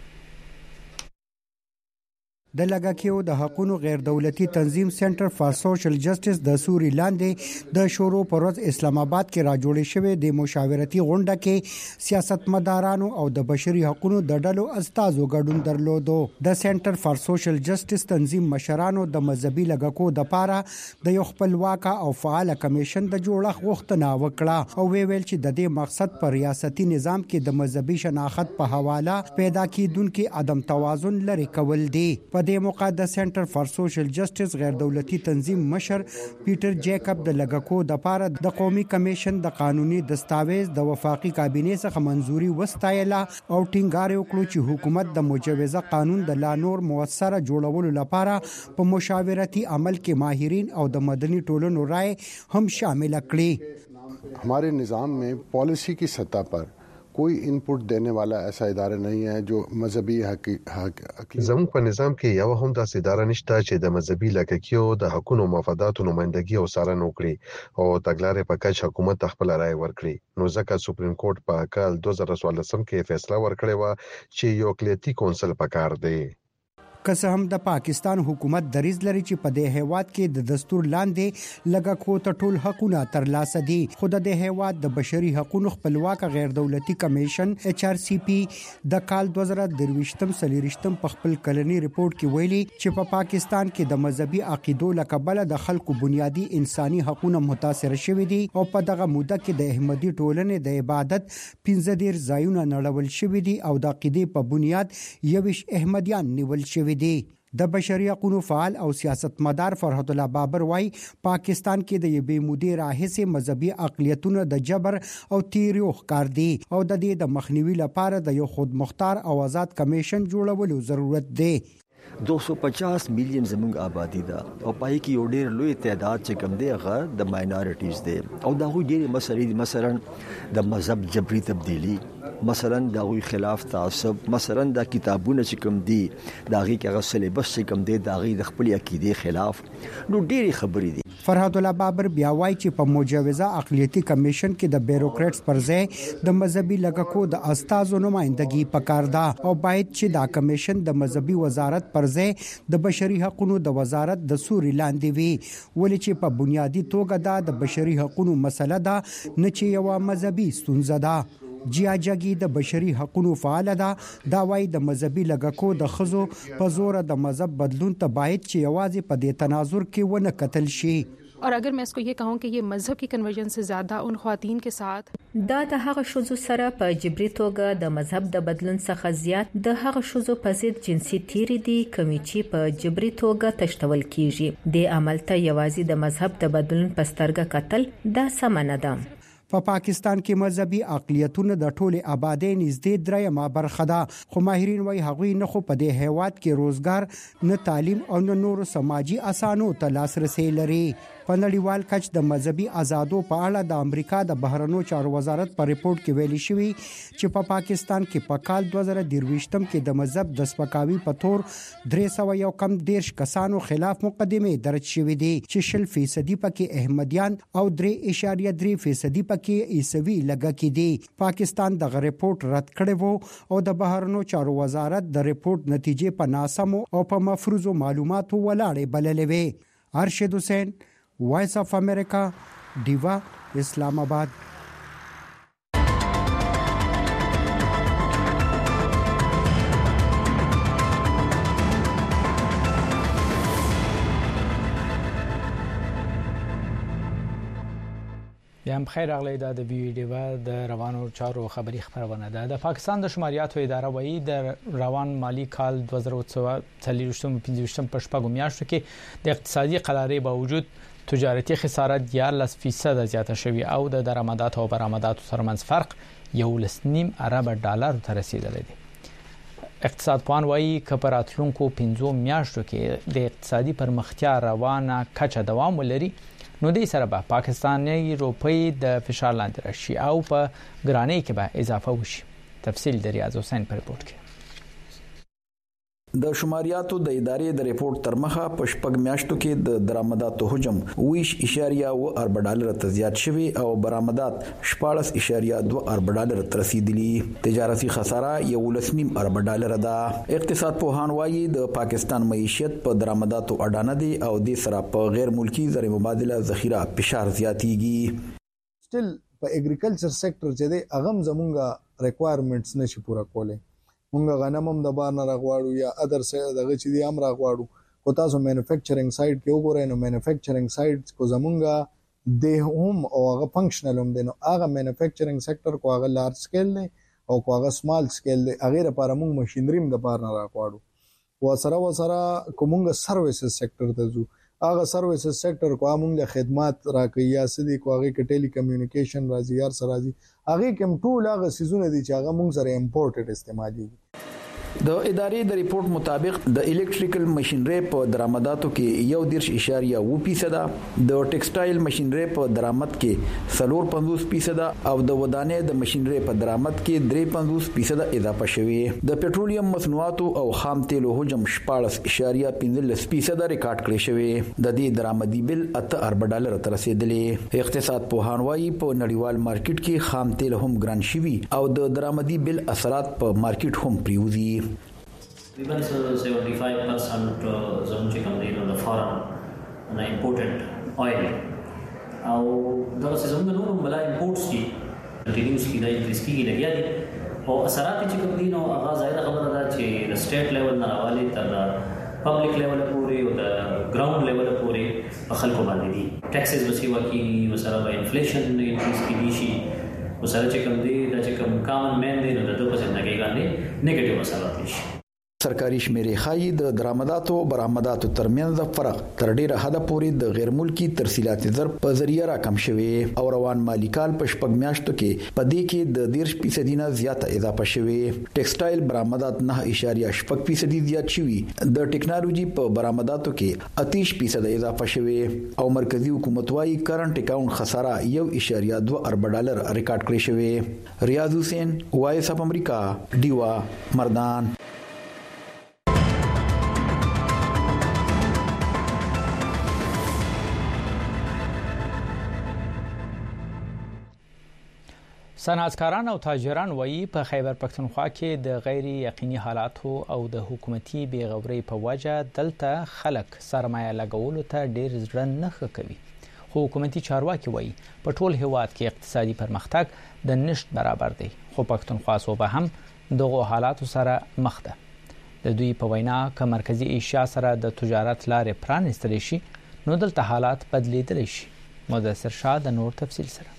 S22: د لږکیو د حقوقو غیر دولتي تنظیم سنټر فار سوشل جسټس د سوري لاندې د شورو پر ورځ اسلام آباد کې را جوړې شوې د مشاورتي غونډه کې سیاستمدارانو او د بشري حقوقو د ډلو استازو ګډون درلودو. د سنټر فار سوشل جسټس تنظیم مشرانو د مذهبي لږکو د پاره د یو خپلواک او فعال کمیشن د جوړښت غوښتنه وکړه او ویل چې د دې مقصد پر ریاستي نظام کې د مذهبي شناخت په حواله پیدا کیدونکو عدم توازن لري کول دي. په دې موقع د سنټر فار سوشل جسټس غیر دولتي تنظیم مشر پیټر جیکب د لږکو د پاره د قومي کمیشن د قانوني دستاویز د وفاقي کابینه څخه منځوري وستایله او ټینګار وکړ چې حکومت د مجوزه قانون د لا نور موثره جوړولو لپاره په مشاورتي عمل کې ماهرین او د مدني ټولنو رائے هم شامل کړي.
S3: हमारे निज़ाम में पॉलिसी की सतह पर कोई इनपुट देने वाला ऐसा इदारा नहीं है जो मजहबी हक
S20: زموږ په نظام کې یو هم داسې اداره نشته چې د مذهبي لږکیو د حقوقو مفاداتو نمائندګي او څارنه وکړي او تګلارې په کچ حکومت خپل رائے ورکړي. نو ځکه سپریم کورټ په کال دوه زره څوارلس کې فیصله ورکړې و چې یو اقلیتي کونسل پکار دی.
S22: که څه هم د پاکستان حکومت دریځ لري چې په دې هیواد کې د دستور لاندې لږکو ته ټول حقوقونه ترلاسه دي، خو د دې هیواد د بشري حقوقو خپلواک غیر دولتي کمیشن ایچ آر سی پی د کال دوه زره درویشتم سلیریشتم په خپل کلنی ریپورت کې ویلي چې په پا پاکستان کې د مذهبي عقیدو لکبل د خلکو بنیادی انساني حقوقونه متاثر شوي دي او په دغه موده کې د احمدي ټولنې د عبادت پنځه ډیر ځایونه نړول شوي دي او د عقیدې په بنیاد یوش احمدیان نیول شوي دي. د بشري حقوقو فعال او سیاستمدار فرحت الله بابر وايي پاکستان کې د یبې مودې راهیسې مذهبي اقلیتونو د جبر او تیریو ښکار دي او د دې د مخنیوي لپاره د یو خود مختار او آزاد کمیشن جوړولو ضرورت دی.
S4: دو سو پچاس میلیون زموږ آبادی ده او پای کې یو ډېر لوی تعداد چې کم دی هغه د ماینورټیز دی او دا غوي ډېر مسلې مثلا د مذهب جبري تبدیلی، مثلا دا غوي خلاف تعصب، مثلا دا کتابونه چې کم دي دا غي کې هغه سلیبس چې کم دی دا غي د خپل عقیده خلاف، نو ډېری خبرې دي.
S22: فرحت الله بابر بیا وایي چې په مجوزه اقلیتي کمیشن کې د بیوروکریټس پر ځای د مذهبي لږکو د استازو نمائندګي پکار ده او باید چې دا کمیشن د مذهبي وزارت پر ځای د بشري حقوقو د وزارت د سوري لاندې وي، ولې چې په بنیادی توګه دا د بشري حقوقو مسله ده نه چې یو مذهبي ستونزه ده. جیا جګي د بشري حقوقو فعال ده، دا وايي د مذهبي لږکو د خزو په زور د مذهب بدلون ته باید چې یوازې په دې تناظر کې ونه کتل شي.
S7: और अगर मैं इसको ये कहूँ कि ये मजहब की कन्वर्जन से ज्यादा उन ख्वातीन के साथ
S24: دا د هغه شوزو سره په جبري توګه د مذهب د بدلون څخه زیات د هغه شوزو په ضد جنسي تیری دي کومي چې په جبري توګه تشتول کیږي. د عمل ته یوازې د مذهب د بدلون پسترګه قتل دا سمنه ده.
S22: په پا پاکستان کې مذهبي اقلیتونو د ټوله آبادی نږدې درېمه برخه ده، خو ماهرین وايي هغوی نه خو په دې هیواد کې روزګار، نه تعلیم او نه نور سماجی اسانو ته لاسرسي لري. په نړیوال کچ د مذهبي آزادو په اړه د امریکا د بهرنیو چارو وزارت په ریپورت کې ویلي شوی چې په پا پاکستان کې په کال دوه زره درویشتم کې د مذهب د سپکاوي په تور درې سوه یو کم دیرش کسانو خلاف مقدمه درج شوې دي چې شل فیصدي پکې احمدیان او درې اشاریه درې فیصدي پکې کې عیسوي لګه کې دي. پاکستان د ریپورت رد کړی وو او د بهرنیو چارو وزارت د ریپورت نتیجې په ناسمو او په مفروضو معلوماتو ولاړې بللې وې. ارشد حسین، وایس اف امریکا، ډیوا، اسلام آباد.
S1: یم خیر اغلی د ویډیو د روانو چارو خبري خبرونه ده. د پاکستان د شماریاتو اداره وایي د روان مالی کال دوه زره څلور پنځه په شپږو میاشتو کې د اقتصادي قلارې باوجود تجارتي خسارت یارلس فیصد زیاته شوې او د درآمدات او برآمدات ترمنځ فرق یو لس نیم ارب ډالر ته رسیدلی دی. اقتصاد پوهان وایي چې په راتلونکو پنځو میاشتو کې د اقتصادي پرمختیا روانه کچه دوام ولري نو دې سره به پاکستاني روپۍ د فشار لاندې راشي او په ګرانۍ کې به اضافه وشي. تفصیل د ریاض حسین په رپورت کې.
S6: د شماریاتو د ادارې د ریپورت تر مخه په شپږ میاشتو کې د درآمداتو حجم ویش اشاریه و ارب ډالر ته زیات شوی او برآمدات شپاړس اشاریه دوه ارب ډالر ته رسیدلی. تجارتي خساره یو لس نیم ارب ډالر ده. اقتصاد پوهان وایي د پاکستان معیشت په درآمداتو اډانه دي او د سره په غیر ملکی زر مبادله ذخیره فشار زیاتیږي.
S8: سټل په اګریکلچر سېکټر چې د اغم زمونږه ریکوایرمنټس نشي پورا کولای. مونږ غنم هم د بار نه راغواړو یا ادر سه دغه چې دی هم راغواړو. کو تاسو مینوفیکچرینګ سایت کې وګورئ نو مینوفیکچرینګ سایت کو زمونږه د هم او هغه فنکشنل هم دی نو هغه مینوفیکچرینګ سېکټر کو هغه لارج سکیل دی او کو هغه سمال سکیل دی. هغه لپاره مونږ ماشينري هم د بار نه راغواړو. و سره و سره کومه سرویسز سېکټر ته ځو هغه سرویسز سېکټر کو موږ خدمات راکړي یا سدي کو هغه کې ټيلي کمیونیکیشن راځي یار سره راځي هغه کوم ټول هغه سيزونه دي چې هغه موږ سره امپورټډ استعمالي.
S6: د ادارې د ریپورت مطابق د الکتریکل ماشينري په درآمداتو کې یو دیرش اشاریه و فیصد، د ټیکسټایل ماشينري په درآمد کې څلور پنځوس فیصد او د ودانۍ د ماشينري په درآمد کې درې پنځوس فیصد اضافه شوی. د پټرولیم مصنوعاتو او خام تیلو حجم شپاړس اشاریه پنځلس فیصد ریکارډ کړی شوی. د دې درآمدي بل اته ارب ډالر ته رسیدلی. اقتصاد پوهان وایي په نړیوال مارکیټ کې خام تیل هم ګران شوی او د درآمدي بل اثرات په مارکیټ هم پریوزي.
S9: تقریبا seventy-five percent زموږ چې کوم دی نو د فارن نه امپورټډ اویل او دا چې زموږ نور ملا امپورټس کی کنټینیوس کی دا انکریز کیږي لګیا دي او اثرات چې کوم دي نو هغه ظاهر خبره ده چې د سټیټ لیول نه راوالي تر پبلک لیول پورې او د ګراوند لیول پورې په خلکو باندې دي. ټیکسز وسیوا کی وسره به انفلیشن انکریز کیږي شي وسره چې کوم دي دا چې کوم کامن مین دی نو د دوه پرسنټ نه کېږي نیگیټیو اثرات شي.
S6: سرکاري شمیرې ښایي د درآمداتو او برآمداتو ترمنځ فرق تر ډیره حد پورې د غیر ملکی ترسیلات ضرب په ذریعہ راکم شوی او روان مالی کال په شپږ میاشتو کې په دې کې د ډیر فیصد نه زیاته اضافه شوی. ټیکسټایل برآمدات نه اشاریه شپږ فیصد زیات شوی. د ټیکنالوژي په برآمداتو کې اتیش فیصد اضافه شوی او مرکزی حکومت وايي کرنٹ اکاونټ خساره یو اشاریه دوه ارب ډالر ریکارډ کړی شوی. ریاض حسین، وایس اف امریکا، ډیوا، مردان.
S1: صنعتکاران او تاجران وایي په خیبر پښتونخوا کې د غیر یقیني حالاتو او د حکومتي بیغورۍ په وجه دلته خلک سرمایه لګولو ته ډیر ځړن نه ښه کوي. خو حکومتي چارواکي وایي په ټول هیواد کې اقتصادي پرمختګ د نشټ برابر دی خو پښتونخوا صوبه هم دغه حالاتو سره مخ ده. د دوی په وینا که مرکزی ایشیا سره د تجارت لارې پرانیستل شي نو دلته حالات بدلیدلی شي. مدثر شاه د نور تفصیل سره.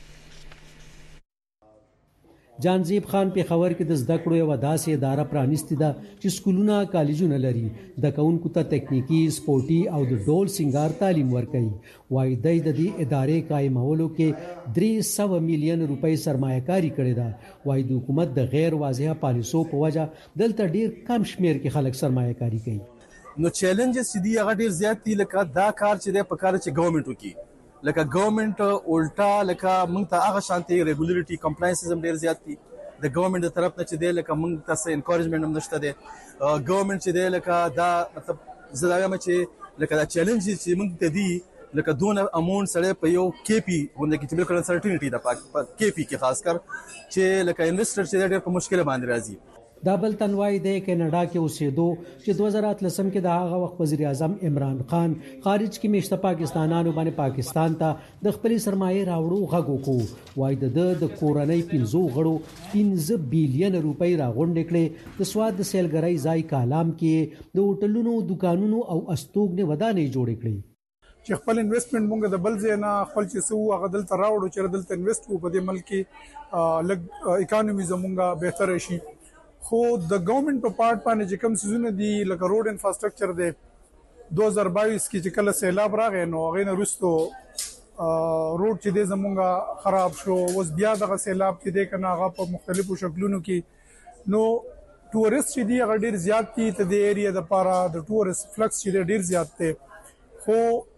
S11: جانزیب خان په خبر کې د زده کړو یو داسې اداره پرانیستي ده چې سکولونه کالجونه لري د کونکو ته تکنیکی سپورتي او د ډول سنگار تعلیم ورکوي. وایي د دې ادارې قائمولو کې درې سوه میلیون روپۍ سرمایه کاری کړې ده. وایي د حکومت د غیر واضحه پالیسو په وجه دلته ډیر کم شمیر کې خلک سرمایه کاری کوي.
S25: نو چیلنجز چې دی هغه ډیر زیات دي لکه دا کار چې د پکاره چې ګورنمنت وکي لکه ګورنمنت الټا لکه موږ ته هغه شانتي ریګولیټي کمپلاینسز هم ډیر زیات دي د ګورنمنت د طرف نه چې دی لکه موږ ته انکوریجمنت هم نشته دی. ګورنمنت چې دی لکه دا مطلب زه دا وایم چې لکه دا چیلنج چې موږ ته دی لکه دونه اماونټ سره په یو کیپی غونډه کې چې بالکل انسرټینټی د پاک کیپی کې خاص کر چې لکه انویسټر چې ډېر په مشکل باندې راځي.
S11: دا بل تنوای د کینیډا کې اوسېدو چې دوه زره اتلسم کې د هغه وخت وزیر اعظم عمران خان خارج کې میشته پاکستانانو باندې پاکستان ته د خپل سرمایه راوړو غږ وکړو. وای د د کورنۍ پنځو غړو پنځه بیلیون روپۍ راغونډ کړي. د سواد د سیلګرۍ ځای کالام کې د هوټلونو دکانونو او استوګنې ودانې جوړې کړې
S10: چې خپل انویسټمنټ مونږ د بل ځای نه خپل چې سو هغه دلته راوړو چې دلته انویسټ وو په دې ملک کې لګ اکانومي زمونږه بهتر شي. خو د ګورنمنت په پارت باندې چې کوم سيزونه دي لکه روډ انفراستراکچر دی دوه هزار باییس کې چې کله سیلاب راغی نو هغه نه وروسته روډ چې دی زمونږه خراب شو. اوس بیا دغه سیلاب چې دی کنه هغه په مختلفو شکلونو کې نو ټورست چې دی هغه ډیر زیات دي ته د ایریا د پاره د ټورست فلکس چې ډیر زیات دی. خو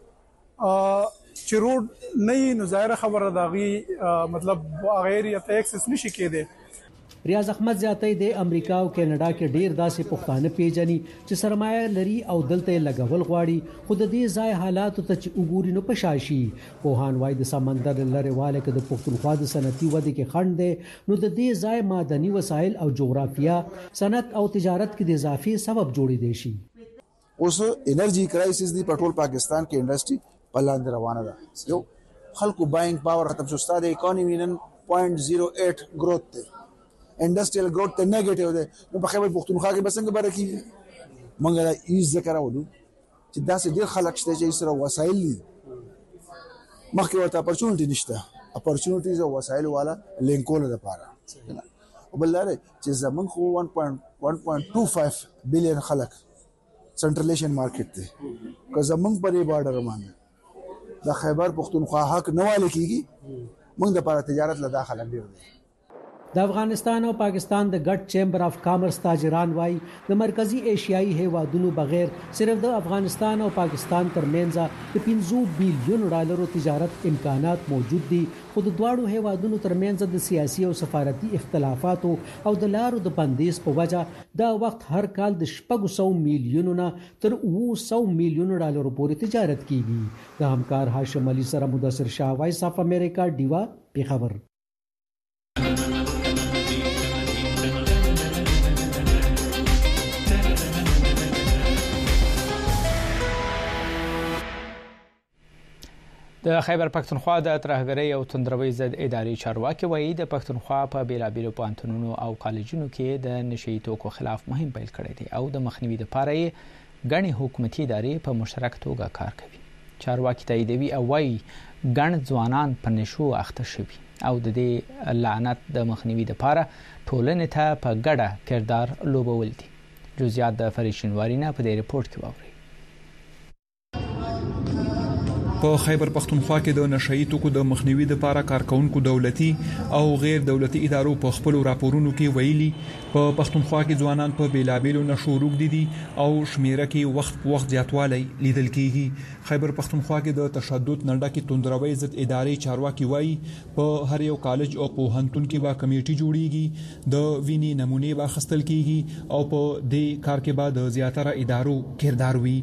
S10: چې روډ نه نو ظاهر خبره داغي مطلب هغه ایریا ته اکسس نشي کېده.
S11: ریاض احمد زیاتې د امریکا او کینیډا کې ډیر داسې پښتانه پیژني چې سرمایه لري او دلته لګول غواړي خو د دې ځای حالاتو ته چې وګوري نو پشاشي. پوهان وايي د سمندر لرهواله کې د پښتونخوا د صنعتي ودې کې خنډ دی نو د دې ځای معدني وسایل او جغرافیه صنعت او تجارت کې د اضافي سبب جوړې دي شي.
S12: اوس انرژي کرایسس دی په ټول پاکستان کې انډستری په لاندې روانه ده. یو خلکو باینګ پاور ختم شو. ستاسو اکانومي نن پوینټ زیرو ایټ گروث دی. انډستریال گروث ته نیگیټیو دی. نو په خیبر پختونخوا کې بسنګ برکی مونږ لا یې ذکر اورو چې داسې ډیر خلک شته چې سره وسایل دي مخکې ورته اپورچونټی نشته. اپورچونټیز او وسایل والا لینکول د پاره او بل لاره چې زمون خو one point two five بلین خلک سنټرل ایشین مارکیټ دی که زمون پرې بارډر باندې د خیبر پختونخوا حق نه والي کیږي مونږ د پاره تجارت له داخله ډیر دی.
S11: د افغانستان او پاکستان د ګډ چیمبر اف کامرس تاجران وای د مرکزی ایشیایي هیوادونو بغیر صرف د افغانستان او پاکستان ترمنځ د پنځه بیلیون ډالرو تجارت امکانات موجود دي خو د دواړو هیوادونو ترمنځ د سیاسي او سفارتي اختلافاتو او د لارو د بندیز په وجه دا وخت هر کال د شپږ سوه میلیونو نه تر اوه سوه میلیونو ډالرو پورې تجارت کیږي. د همکار هاشم علي سره مدثر شاه وایس اف امریکا ډیوا پیښور.
S1: د خیبر پښتونخوا د ترهګرۍ او تندروي ضد اداري چارواکي وایي د پښتونخوا په بیلابیلو پوهنتونونو او کالجونو کې د نشي توکو خلاف مهم پیل کړی دی او د مخنیوي لپاره یې ګڼې حکومتي ادارې په مشترک توګه کار کوي. چارواکي تاییدوي او وایي ګڼ ځوانان په نشو اخته شوي او د دې لعنت د مخنیوي لپاره ټولنې ته په ګډه کردار لوبول دي. جزئیات د فرید شینواری نه په دې ریپورت کې واورئ.
S13: په خیبر پښتونخوا کې د نشئی توکو د مخنیوي لپاره کارکونکو دولتي او غیر دولتي ادارو په خپل راپورونو کې ویلي په پښتونخوا کې ځوانان په بیلابیلو نشو روږدي دي او شمیره کې وخت په وخت زیاتوالی لیدل کیږي. خیبر پښتونخوا کې د تشدد ننډه کې تندروي ضد ادارې چارواکي وایي په هر یو کالج او پوهنتون کې به کمیټي جوړیږي د ویني نمونه به خستل کیږي او په دې کار کې به د زیاتره ادارو کردار وي.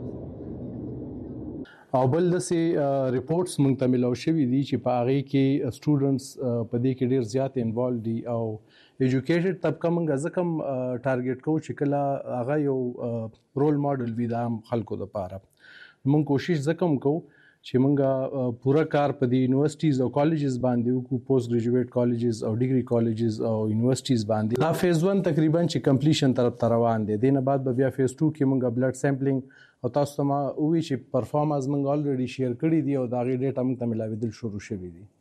S23: او بل دسې ریپورتس مونږ ته ملو شوي دي چې په هغه کې سټوډنټس په دې کې ډیر زیات انوالو دي او ایجوکیټډ طبقه مونږ ځکه ټارګټ کوو چې کله هغه یو رول ماډل وي د عام خلکو لپاره. مونږ کوشش ځکه کوو چې مونږ پوره کار په دې یونیورسيټیز او کالجز باندې وکړو پوسټ ګریجویټ کالجز او ډیګري کالجز او یونیورسيټیز باندې. دا فیز ون تقریبا چې کمپلیشن طرف ته روان دي. دینه بعد به بیا فیز ټو کې مونږ بلډ سیمپلینګ او تاسو ته ما وی چې پرفارمنس موږ الریډي شیر کړی دی او دا غي ډیټا موږ ته ملاویدل شروع شوی دی.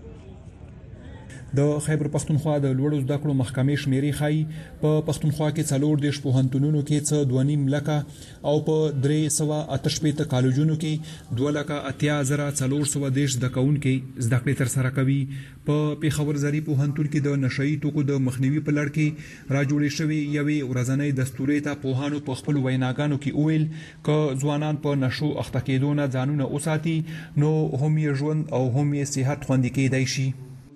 S13: د خیبر پښتونخوا د لوړو زده کړو محکمې شمیرې ښایي په پښتونخوا کې څلور دیش پوهنتونونو کې څه دوه نیم لکه او په درې سوه اته شپېته کالجونو کې دوه لکه اتیا زره څلور سوه دیش زده کوونکي زده کړې ترسره کوي. په پېښور زري پوهنتون کې د نشئی توکو د مخنیوي په لړ کې راجوړې شوې یوې ورځنۍ دستورې ته پوهانو په خپل ویناګانو کې وویل که ځوانان په نشو اخته کېدو نه ځانونه وساتي نو هم یې ژوند او هم یې صحت خوندي کېدای شي.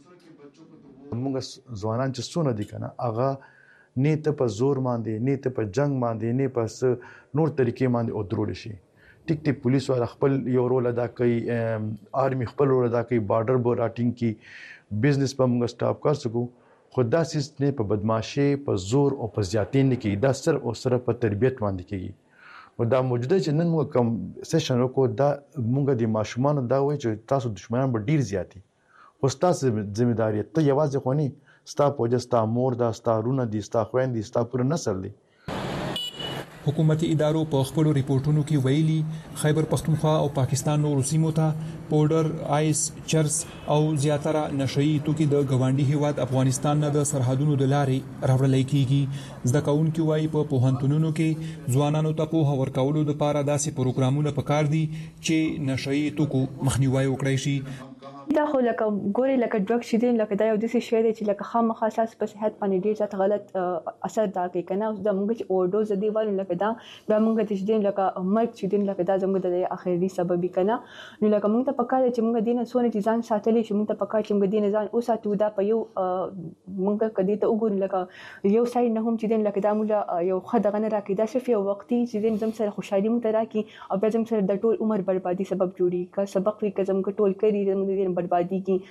S14: موږ ځوانان چې څونه دي کنه هغه نه ته په زور باندې نه ته په جنگ باندې نه په نور طریقې باندې او درول شي ټیک ټیک پولیس والا خپل یو رول ادا کوي، آرمي خپل رول ادا کوي، بارډر به راټینګ کی، بزنس په موږ سټاپ کار سکو، خو دا سیس نه په بدمعشي، په زور او په زیاتین نه کیږي، دا صرف او صرف په تربیت باندې کیږي. او دا موجوده چې نن موږ کوم سیشن وکړو دا موږ د ماشومان دا وایي چې تاسو دشمنان به ډیر زیاتی، خو تاسو ځمېداري ته یوازې خو نه، ستا پوجا، ستا مور دا، ستا رونه دي، ستا خويندې، ستا پوره نسل دی.
S13: حکومتي ادارو په خپل ریپورتونو کې ویلي خیبر پختونخوا او پاکستان نورو سیمو ته پودر، آیس، چرس او زیاتره نشئی توکي د ګاونډي هیواد افغانستان نه د سرحدونو د لارې راوړل کیږي. زده کوونکي وايي په پوهنتونونو کې ځوانانو ته په ورکولو لپاره داسې پروګرامونه پکار دي چې نشئی توکو مخنیوي وکړي شي.
S15: دا خو لکه ګوري لکه ډرګ شې دي، لکه دا یو داسې شی دی چې لکه خامخا اساس په صحت باندې ډیر ځات غلط اثر دا کوي کنه. اوس دا موږ چې اوډوز دی وایو لکه دا بیا موږ ته چې دین لکه مرګ چې دین لکه دا زموږ د اخري سبب کنه. نو لکه موږ ته پکار چې موږ دینه سونه چې ځان ساتلی شي، موږ ته پکار چې موږ دینه ځان اوساتو. دا په یو موږ کدی ته وګورو لکه یو سای نه هم چې دین لکه دا موږ یو خدغه نه راکې، دا صرف یو وختي چې دین زم سره خوشحالي مو ته راکې او بیا زم سره د ټول عمر بربادي سبب جوړي. که سبق وي که زموږ ټول کړي زموږ دین بربادي کی.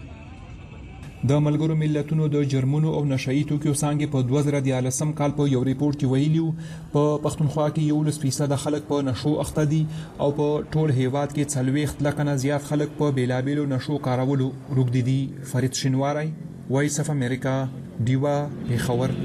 S13: د ملګرو ملتونو د جرمونو او نشئی توکو څنګه په دوه زره دیارلسم کال په یو ریپورت کې ویلیو په پښتونخوا کې یو لس فیصد خلک په نشو اخته دي او په ټول هیواد کې څلوېښت لکه نه زیات خلک په بیلابیلو نشو کارولو روږدي دي. فرید شینواری، وایس اف امریکا، دیوا، پیښور.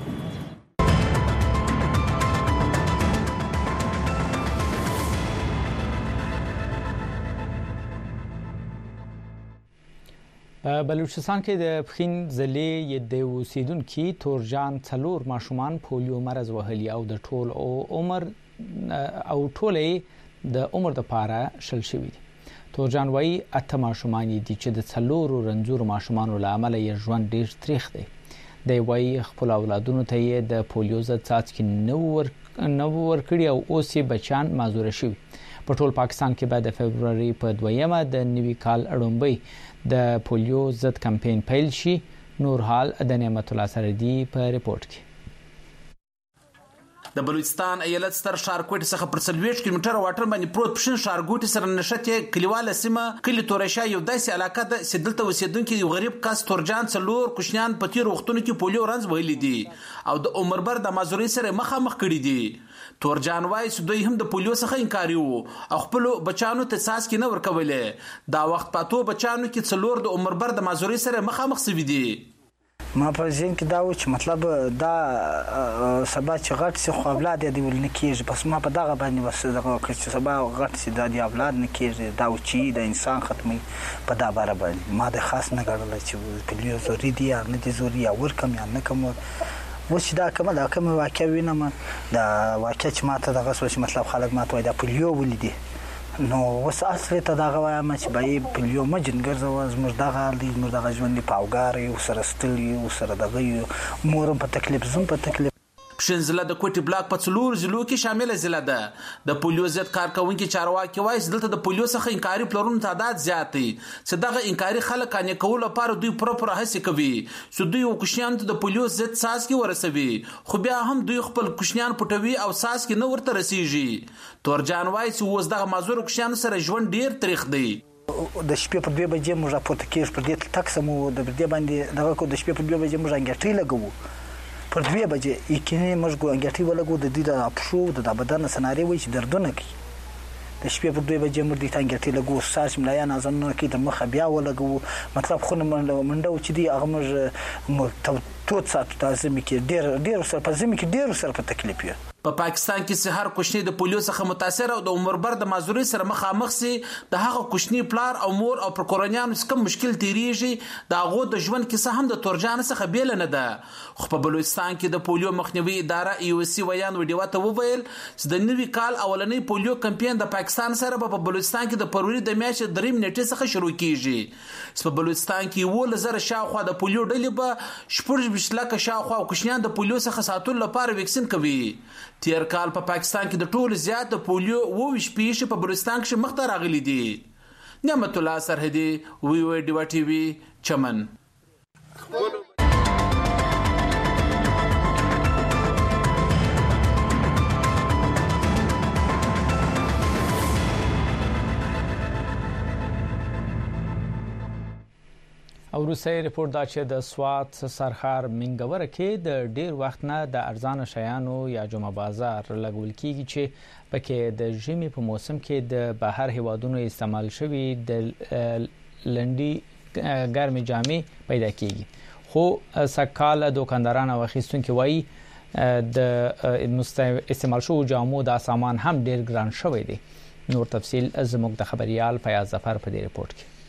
S1: بلوچستان کې د پخین ضلع د اوسیدونکو تورجان څلور ماشومان پولیو مرض وهلي او د ټول عمر او ټولې د عمر د پاره شل شوی دي. تورجان وایي اته ماشومان دي چې د څلورو رنځور ماشومانو له امله یې ژوند ډیر تریخ دی. دی وایي خپل اولادونو ته یې د پولیو ضد څاڅکي نه ور نه ورکړي او اوس یې بچیان معذوره شوي. په ټول پاکستان کې به د فبروري په دویمه د نوي کال اړومبۍ د پولیو ضد کمپاین پیل شي. نور حال د نعمت الله سردي په ریپورت کې.
S16: د بلوچستان ایالت ستر ښارګوټي څخه پر څلوېښت کیلومتره واټن باندې پروت پښین ښارګوټي سره نښتې کلیواله سیمه کلی تورشا یو داسې علاقه ده چې دلته اوسېدونکي یو غریب کس تورجان څلور کوچنیان په تیرو وختونو کې پولیو رنځ وهلي دي او د عمربر د معذورۍ سره مخامخ کړي دي. تورجان وایي چې دوی هم د پولیو څخه انکاري وو او خپل بچانو ته څاڅکي نه ورکولې. دا وخت پاتو بچانو کې څلور د عمربر د معذورۍ سره مخامخ شوي دي.
S17: ما په ذهن کې دا و چې مطلب دا سبا چې غټ سي خو اولاد دی ولنه کېږي، بس ما په دغه باندې وسه دغه چې سبا غټ سي د اولاد نه کېږي، دا و چې د انسان ختمي په دا بار باندې ما د خاص نه غړل چې کلیو زوري دی یا نه دي زوري یا ورکم یا نه کوم. وڅ دا کومه دا کومه واقع وینم دا واقع چې ما ته دغه سوچ مطلب خلک ما ته دا پولیو ولیدي نو وس اصل ته دغه وایم چې به پلیو مجن ګرځو زموږ دغه دی زموږ دغه ژوند په اوګار یو سره ستل یو سره دغه مورم په تکلیف زم په تکلیف.
S16: پښین ضلع د کوټي بلاک په څلور ضلعو کې شامل ضلع ده. د پولیو ضد کارکونکو چارواکي وایي دلته د پولیو څخه انکاري پلرونو تعداد زیات دی چې دغه انکاري خلک قانع کول لپاره دوی پروپر هڅه کوي چې دوی کوشنیان ته د پولیو ضد څاڅکي ورسوي، خو بیا هم دوی خپل کوشنیان پټوي او څاڅکي نه ورته رسیږي. تورجان وایي چې اوس دغه معذور کوشنیان سره ژوند ډیر تریخ دی.
S17: د شپې په دوه بجې موږ راپورته کېږو پر دې تکسمو د دې باندې دغه کو د شپې په دوه بجې موږ انګټي لګو پر دوه بجې یقیني موږ انګټي ولګو د دې د اپشو د بدن سناري وای چې دردونه کوي. د شپې په دوه بجې موږ د انګټي لګو ساس ملایان ازنه کې د مخ بیا ولګو مطلب خو منډو چې دی هغه موږ توت ساتو تاسو کې ډیر ډیر سره په زمي کې ډیر سره په تکلیف یو.
S16: په پا پاکستان کې سهار کوشنی د پولیو څخه متاثر او د عمربر د معذوري سره مخامخ سي د هغه کوشنی پلار او مور او پر کورونیانو څخه مشکل تیریږي د هغه د ژوند کې سهم د تورجان څخه بیل نه ده. خو په بلوچستان کې د پولیو مخنیوي اداره یو سی ویان ویډیو ته وویل چې د نوي کال اولنۍ پولیو کمپاین د پاکستان سره په بلوچستان کې د فروری د میاشتې دریم نیټې څخه شروع کیږي. په بلوچستان کې ول زر شاوخوا د پولیو ډلې به شپږ لکه شاوخوا کوشنیان د پولیو څخه ساتلو لپاره ویکسین کوي. تیر کال په پا پاکستان کې د ټولو زیات د پولیو وویش پیښې په بلوچستان کې مخ ته راغلي دي. نعمت الله سرحدي، وی وی ډیوا ټي وي، چمن.
S1: او روسي ریپورت دا چې د سوات سرخار منګور کې د ډیر وخت نه د ارزانه شیانو یا جمعه بازار لګول کیږي چې پکې د ژمي په موسم کې د بهر هیوادونو استعمال شوی د لنډي ګرمي جامې پیدا کیږي خو سکاله دکانداران او خیستونکو وایي د استعمال شوی جامو د سامان هم ډیر ګران شوی دی. نور تفصيل زموږ د خبريال فیاض ظفر په دې ریپورت کې.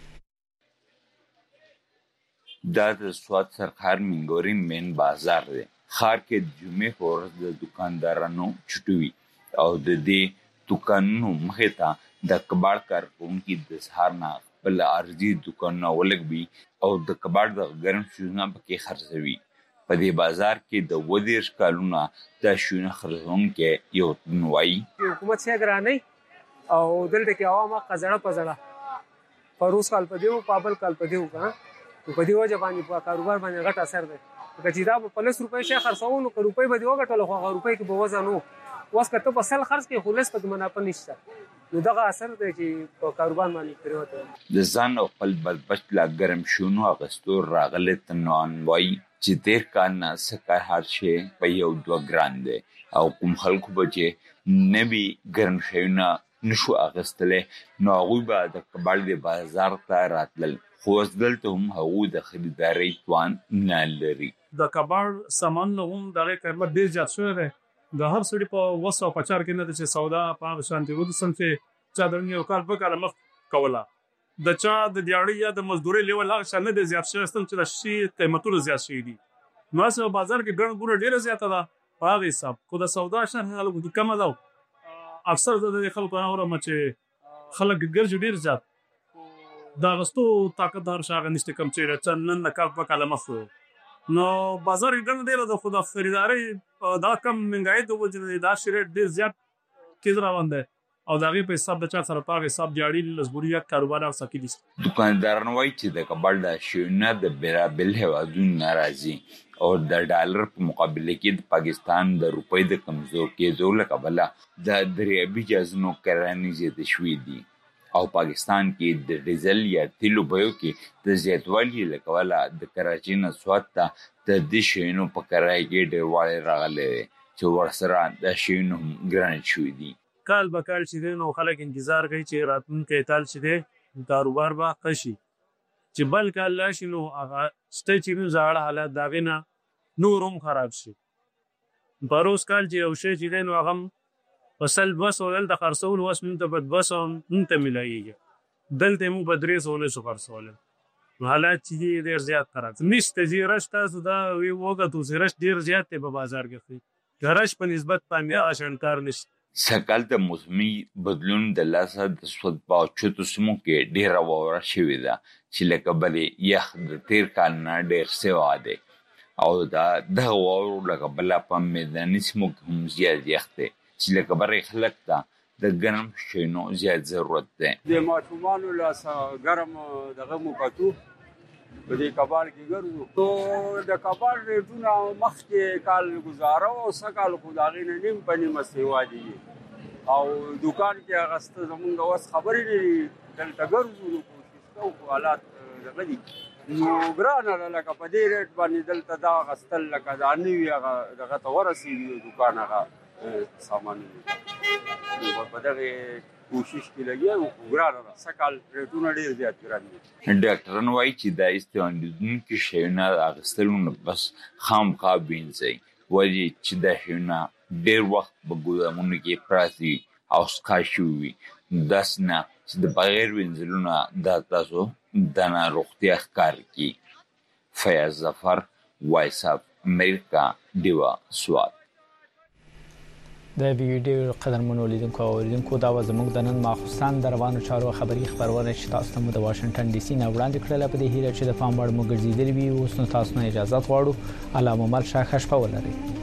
S2: دا د سوات سرخار منګوري مین بازار دی. خار کې د جمعې په ورځ د دکاندارانو چټوي او د دې دکانونو مخې ته د کباړ کارکونکي د سهار نه بل ارزي دکانونه ولګوي او د کباړ د ګرم شونه پکې خرڅوي. په دې بازار کې د ودیش کالونه د شونه خرڅونکي یو نوای
S5: حکومت څخه ګراني او دلته کې عوامه قزړه پزړه پروس کال په دیو پابل کال په دیو کا په دیو ځبانی په کاروبار باندې غټ اثر دی چې دا په پنځه روپۍ شي خرڅونو کو روپۍ به دیو غټل خو روپۍ کې به وزنو واس کته په سل خرڅ کې خلاص په مناپل نشته نو دا اثر دی چې په کاروبار باندې پریوته
S2: د ځان او خپل بدبخت لا ګرم شونو اغستور راغله تنوان وای چې تیر کال نه سکه هر شي په یو دوه ګران دی او کوم خلکو بچي نبی ګرم شونه نشو اغستله نو هغه به د کباړ د بازار ته راتلل خو دلته هم هغه د خریداري توان نه لري.
S18: د کباړ سامان هم دغه قیمت ډیر زیات شوی دی. د هر سړي په وسو په چار کې نه د چې سودا په شانتي ود سم چې چا د یو کال په کال مخ کوله د چا د دیاړي یا د مزدوري لیول هغه شنه د زیات شوی ستم چې د شي قیمتونه زیات شي دي. نو سه بازار کې ګڼ ګوره ډیره زیاته ده په هغه حساب کو د سودا شنه هغه د کم ده. اکثر د خلکو نه اورم چې خلک ګرځي ډیر زیات دا غستو طاقتدار شاغه نشته کم چې چنن نه کال په کال مخ نو بازار ګڼ ډیر د خود خریداري دا کم منګای د وجه دا شریټ ډیر زیات کیږي روان ده او دغه په حساب د چا سره پاغه حساب جاړي لزبوري کاروبار او سکی دي.
S2: دکانداران وایي چې د کباړ د شونه د بیرابل هوادون ناراضي او د ډالر په مقابله کې د پاکستان د روپۍ د کمزور کېدو له کبله د دریابي جازونو کرانې زیات شوې دي او پاکستان کې د ډیزل یا تیلو بیو کې د زیاتوالي له کبله د کراچۍ نه سوات ته د دې شینو په کرای کې ډېر والی راغلی چې ورسره د شینو ګران شوې دي.
S18: کال به کال چې نو خلک انتظار کوي چې راتلونکی کال چې دی کاروبار به ښه شي چې بل کال راشي نو هغه شته چې زاړه حالات د هغې نه نور هم خراب شي. پروس کال چې یو شی چې دی نو هغه فصل بس او دلته خرڅول وس مونږ ته بد بس او مونږ ته ملایږي دلته مو بدرې سولې شو خرڅول نو حالات چې ډېر زیات خراب نشته چې رش تاسو دا وی وګتو چې رش ډېر زیات په بازار کې ګرش په نسبت باندې آشنکار نشته.
S2: سکل د موسمي بدلون د لاسه د سود په چتو سمو کې ډېر وره شوې ده چې لکه بلې یخ د تیر کال نه ډېر سوا دی او دا د وورو لکه بل په میداني سمو کې هم زیات یخ دی چې لکه برې خلک ته د ګرم شینو زیات ضرورت دی.
S19: د ماشومانو لاسه ګرم دغه مو کتو په دې کباړ کې ګرځو تو د کباړ ریټونه مخکې کال گزاره او سکال خو د هغې نه نیم په نیمه سیوا دي او دکان کې اغسته زمونږ اوس خبرې لري دلته ګرځو نو کوشش کوو خو حالات دغه دي نو ګرانه ده لکه په دې ریټ باندې دلته دا اغستل لکه دا نوي هغه دغه ته ورسېږي دکان هغه سامان په دغه کوشش کې لګیا او ګرانه ده سکال ریټونه ډېر زیات ګران دي.
S2: ډاکټران وایي چې دا استعمالوونکي شیونه اخیستلو نه بس خامخا وینځئ ولې چې دا شیونه ډېر وخت په ګودامونو کې پراته وي او څښا شوي وي داسې نه چې د بغیر وینځلو نه دا تاسو د ناروغتیا ښکار کړي. فیاض ظفر وایس اف امریکا ډیوا سوات.
S1: د ویډیو قدرمنو لیدونکو او اوریدونکو دا و زموږ د نن ماخوستن د روانو چارو خبري خبرونه چې تاسو ته د واشنگټن ډي سي نه وړاندې کړل په دې هیله چې د فارم وړ مو ګرځیدلی وي اوس نو تاسو نه اجازه غواړو علامه مل شاه خشپه ولري.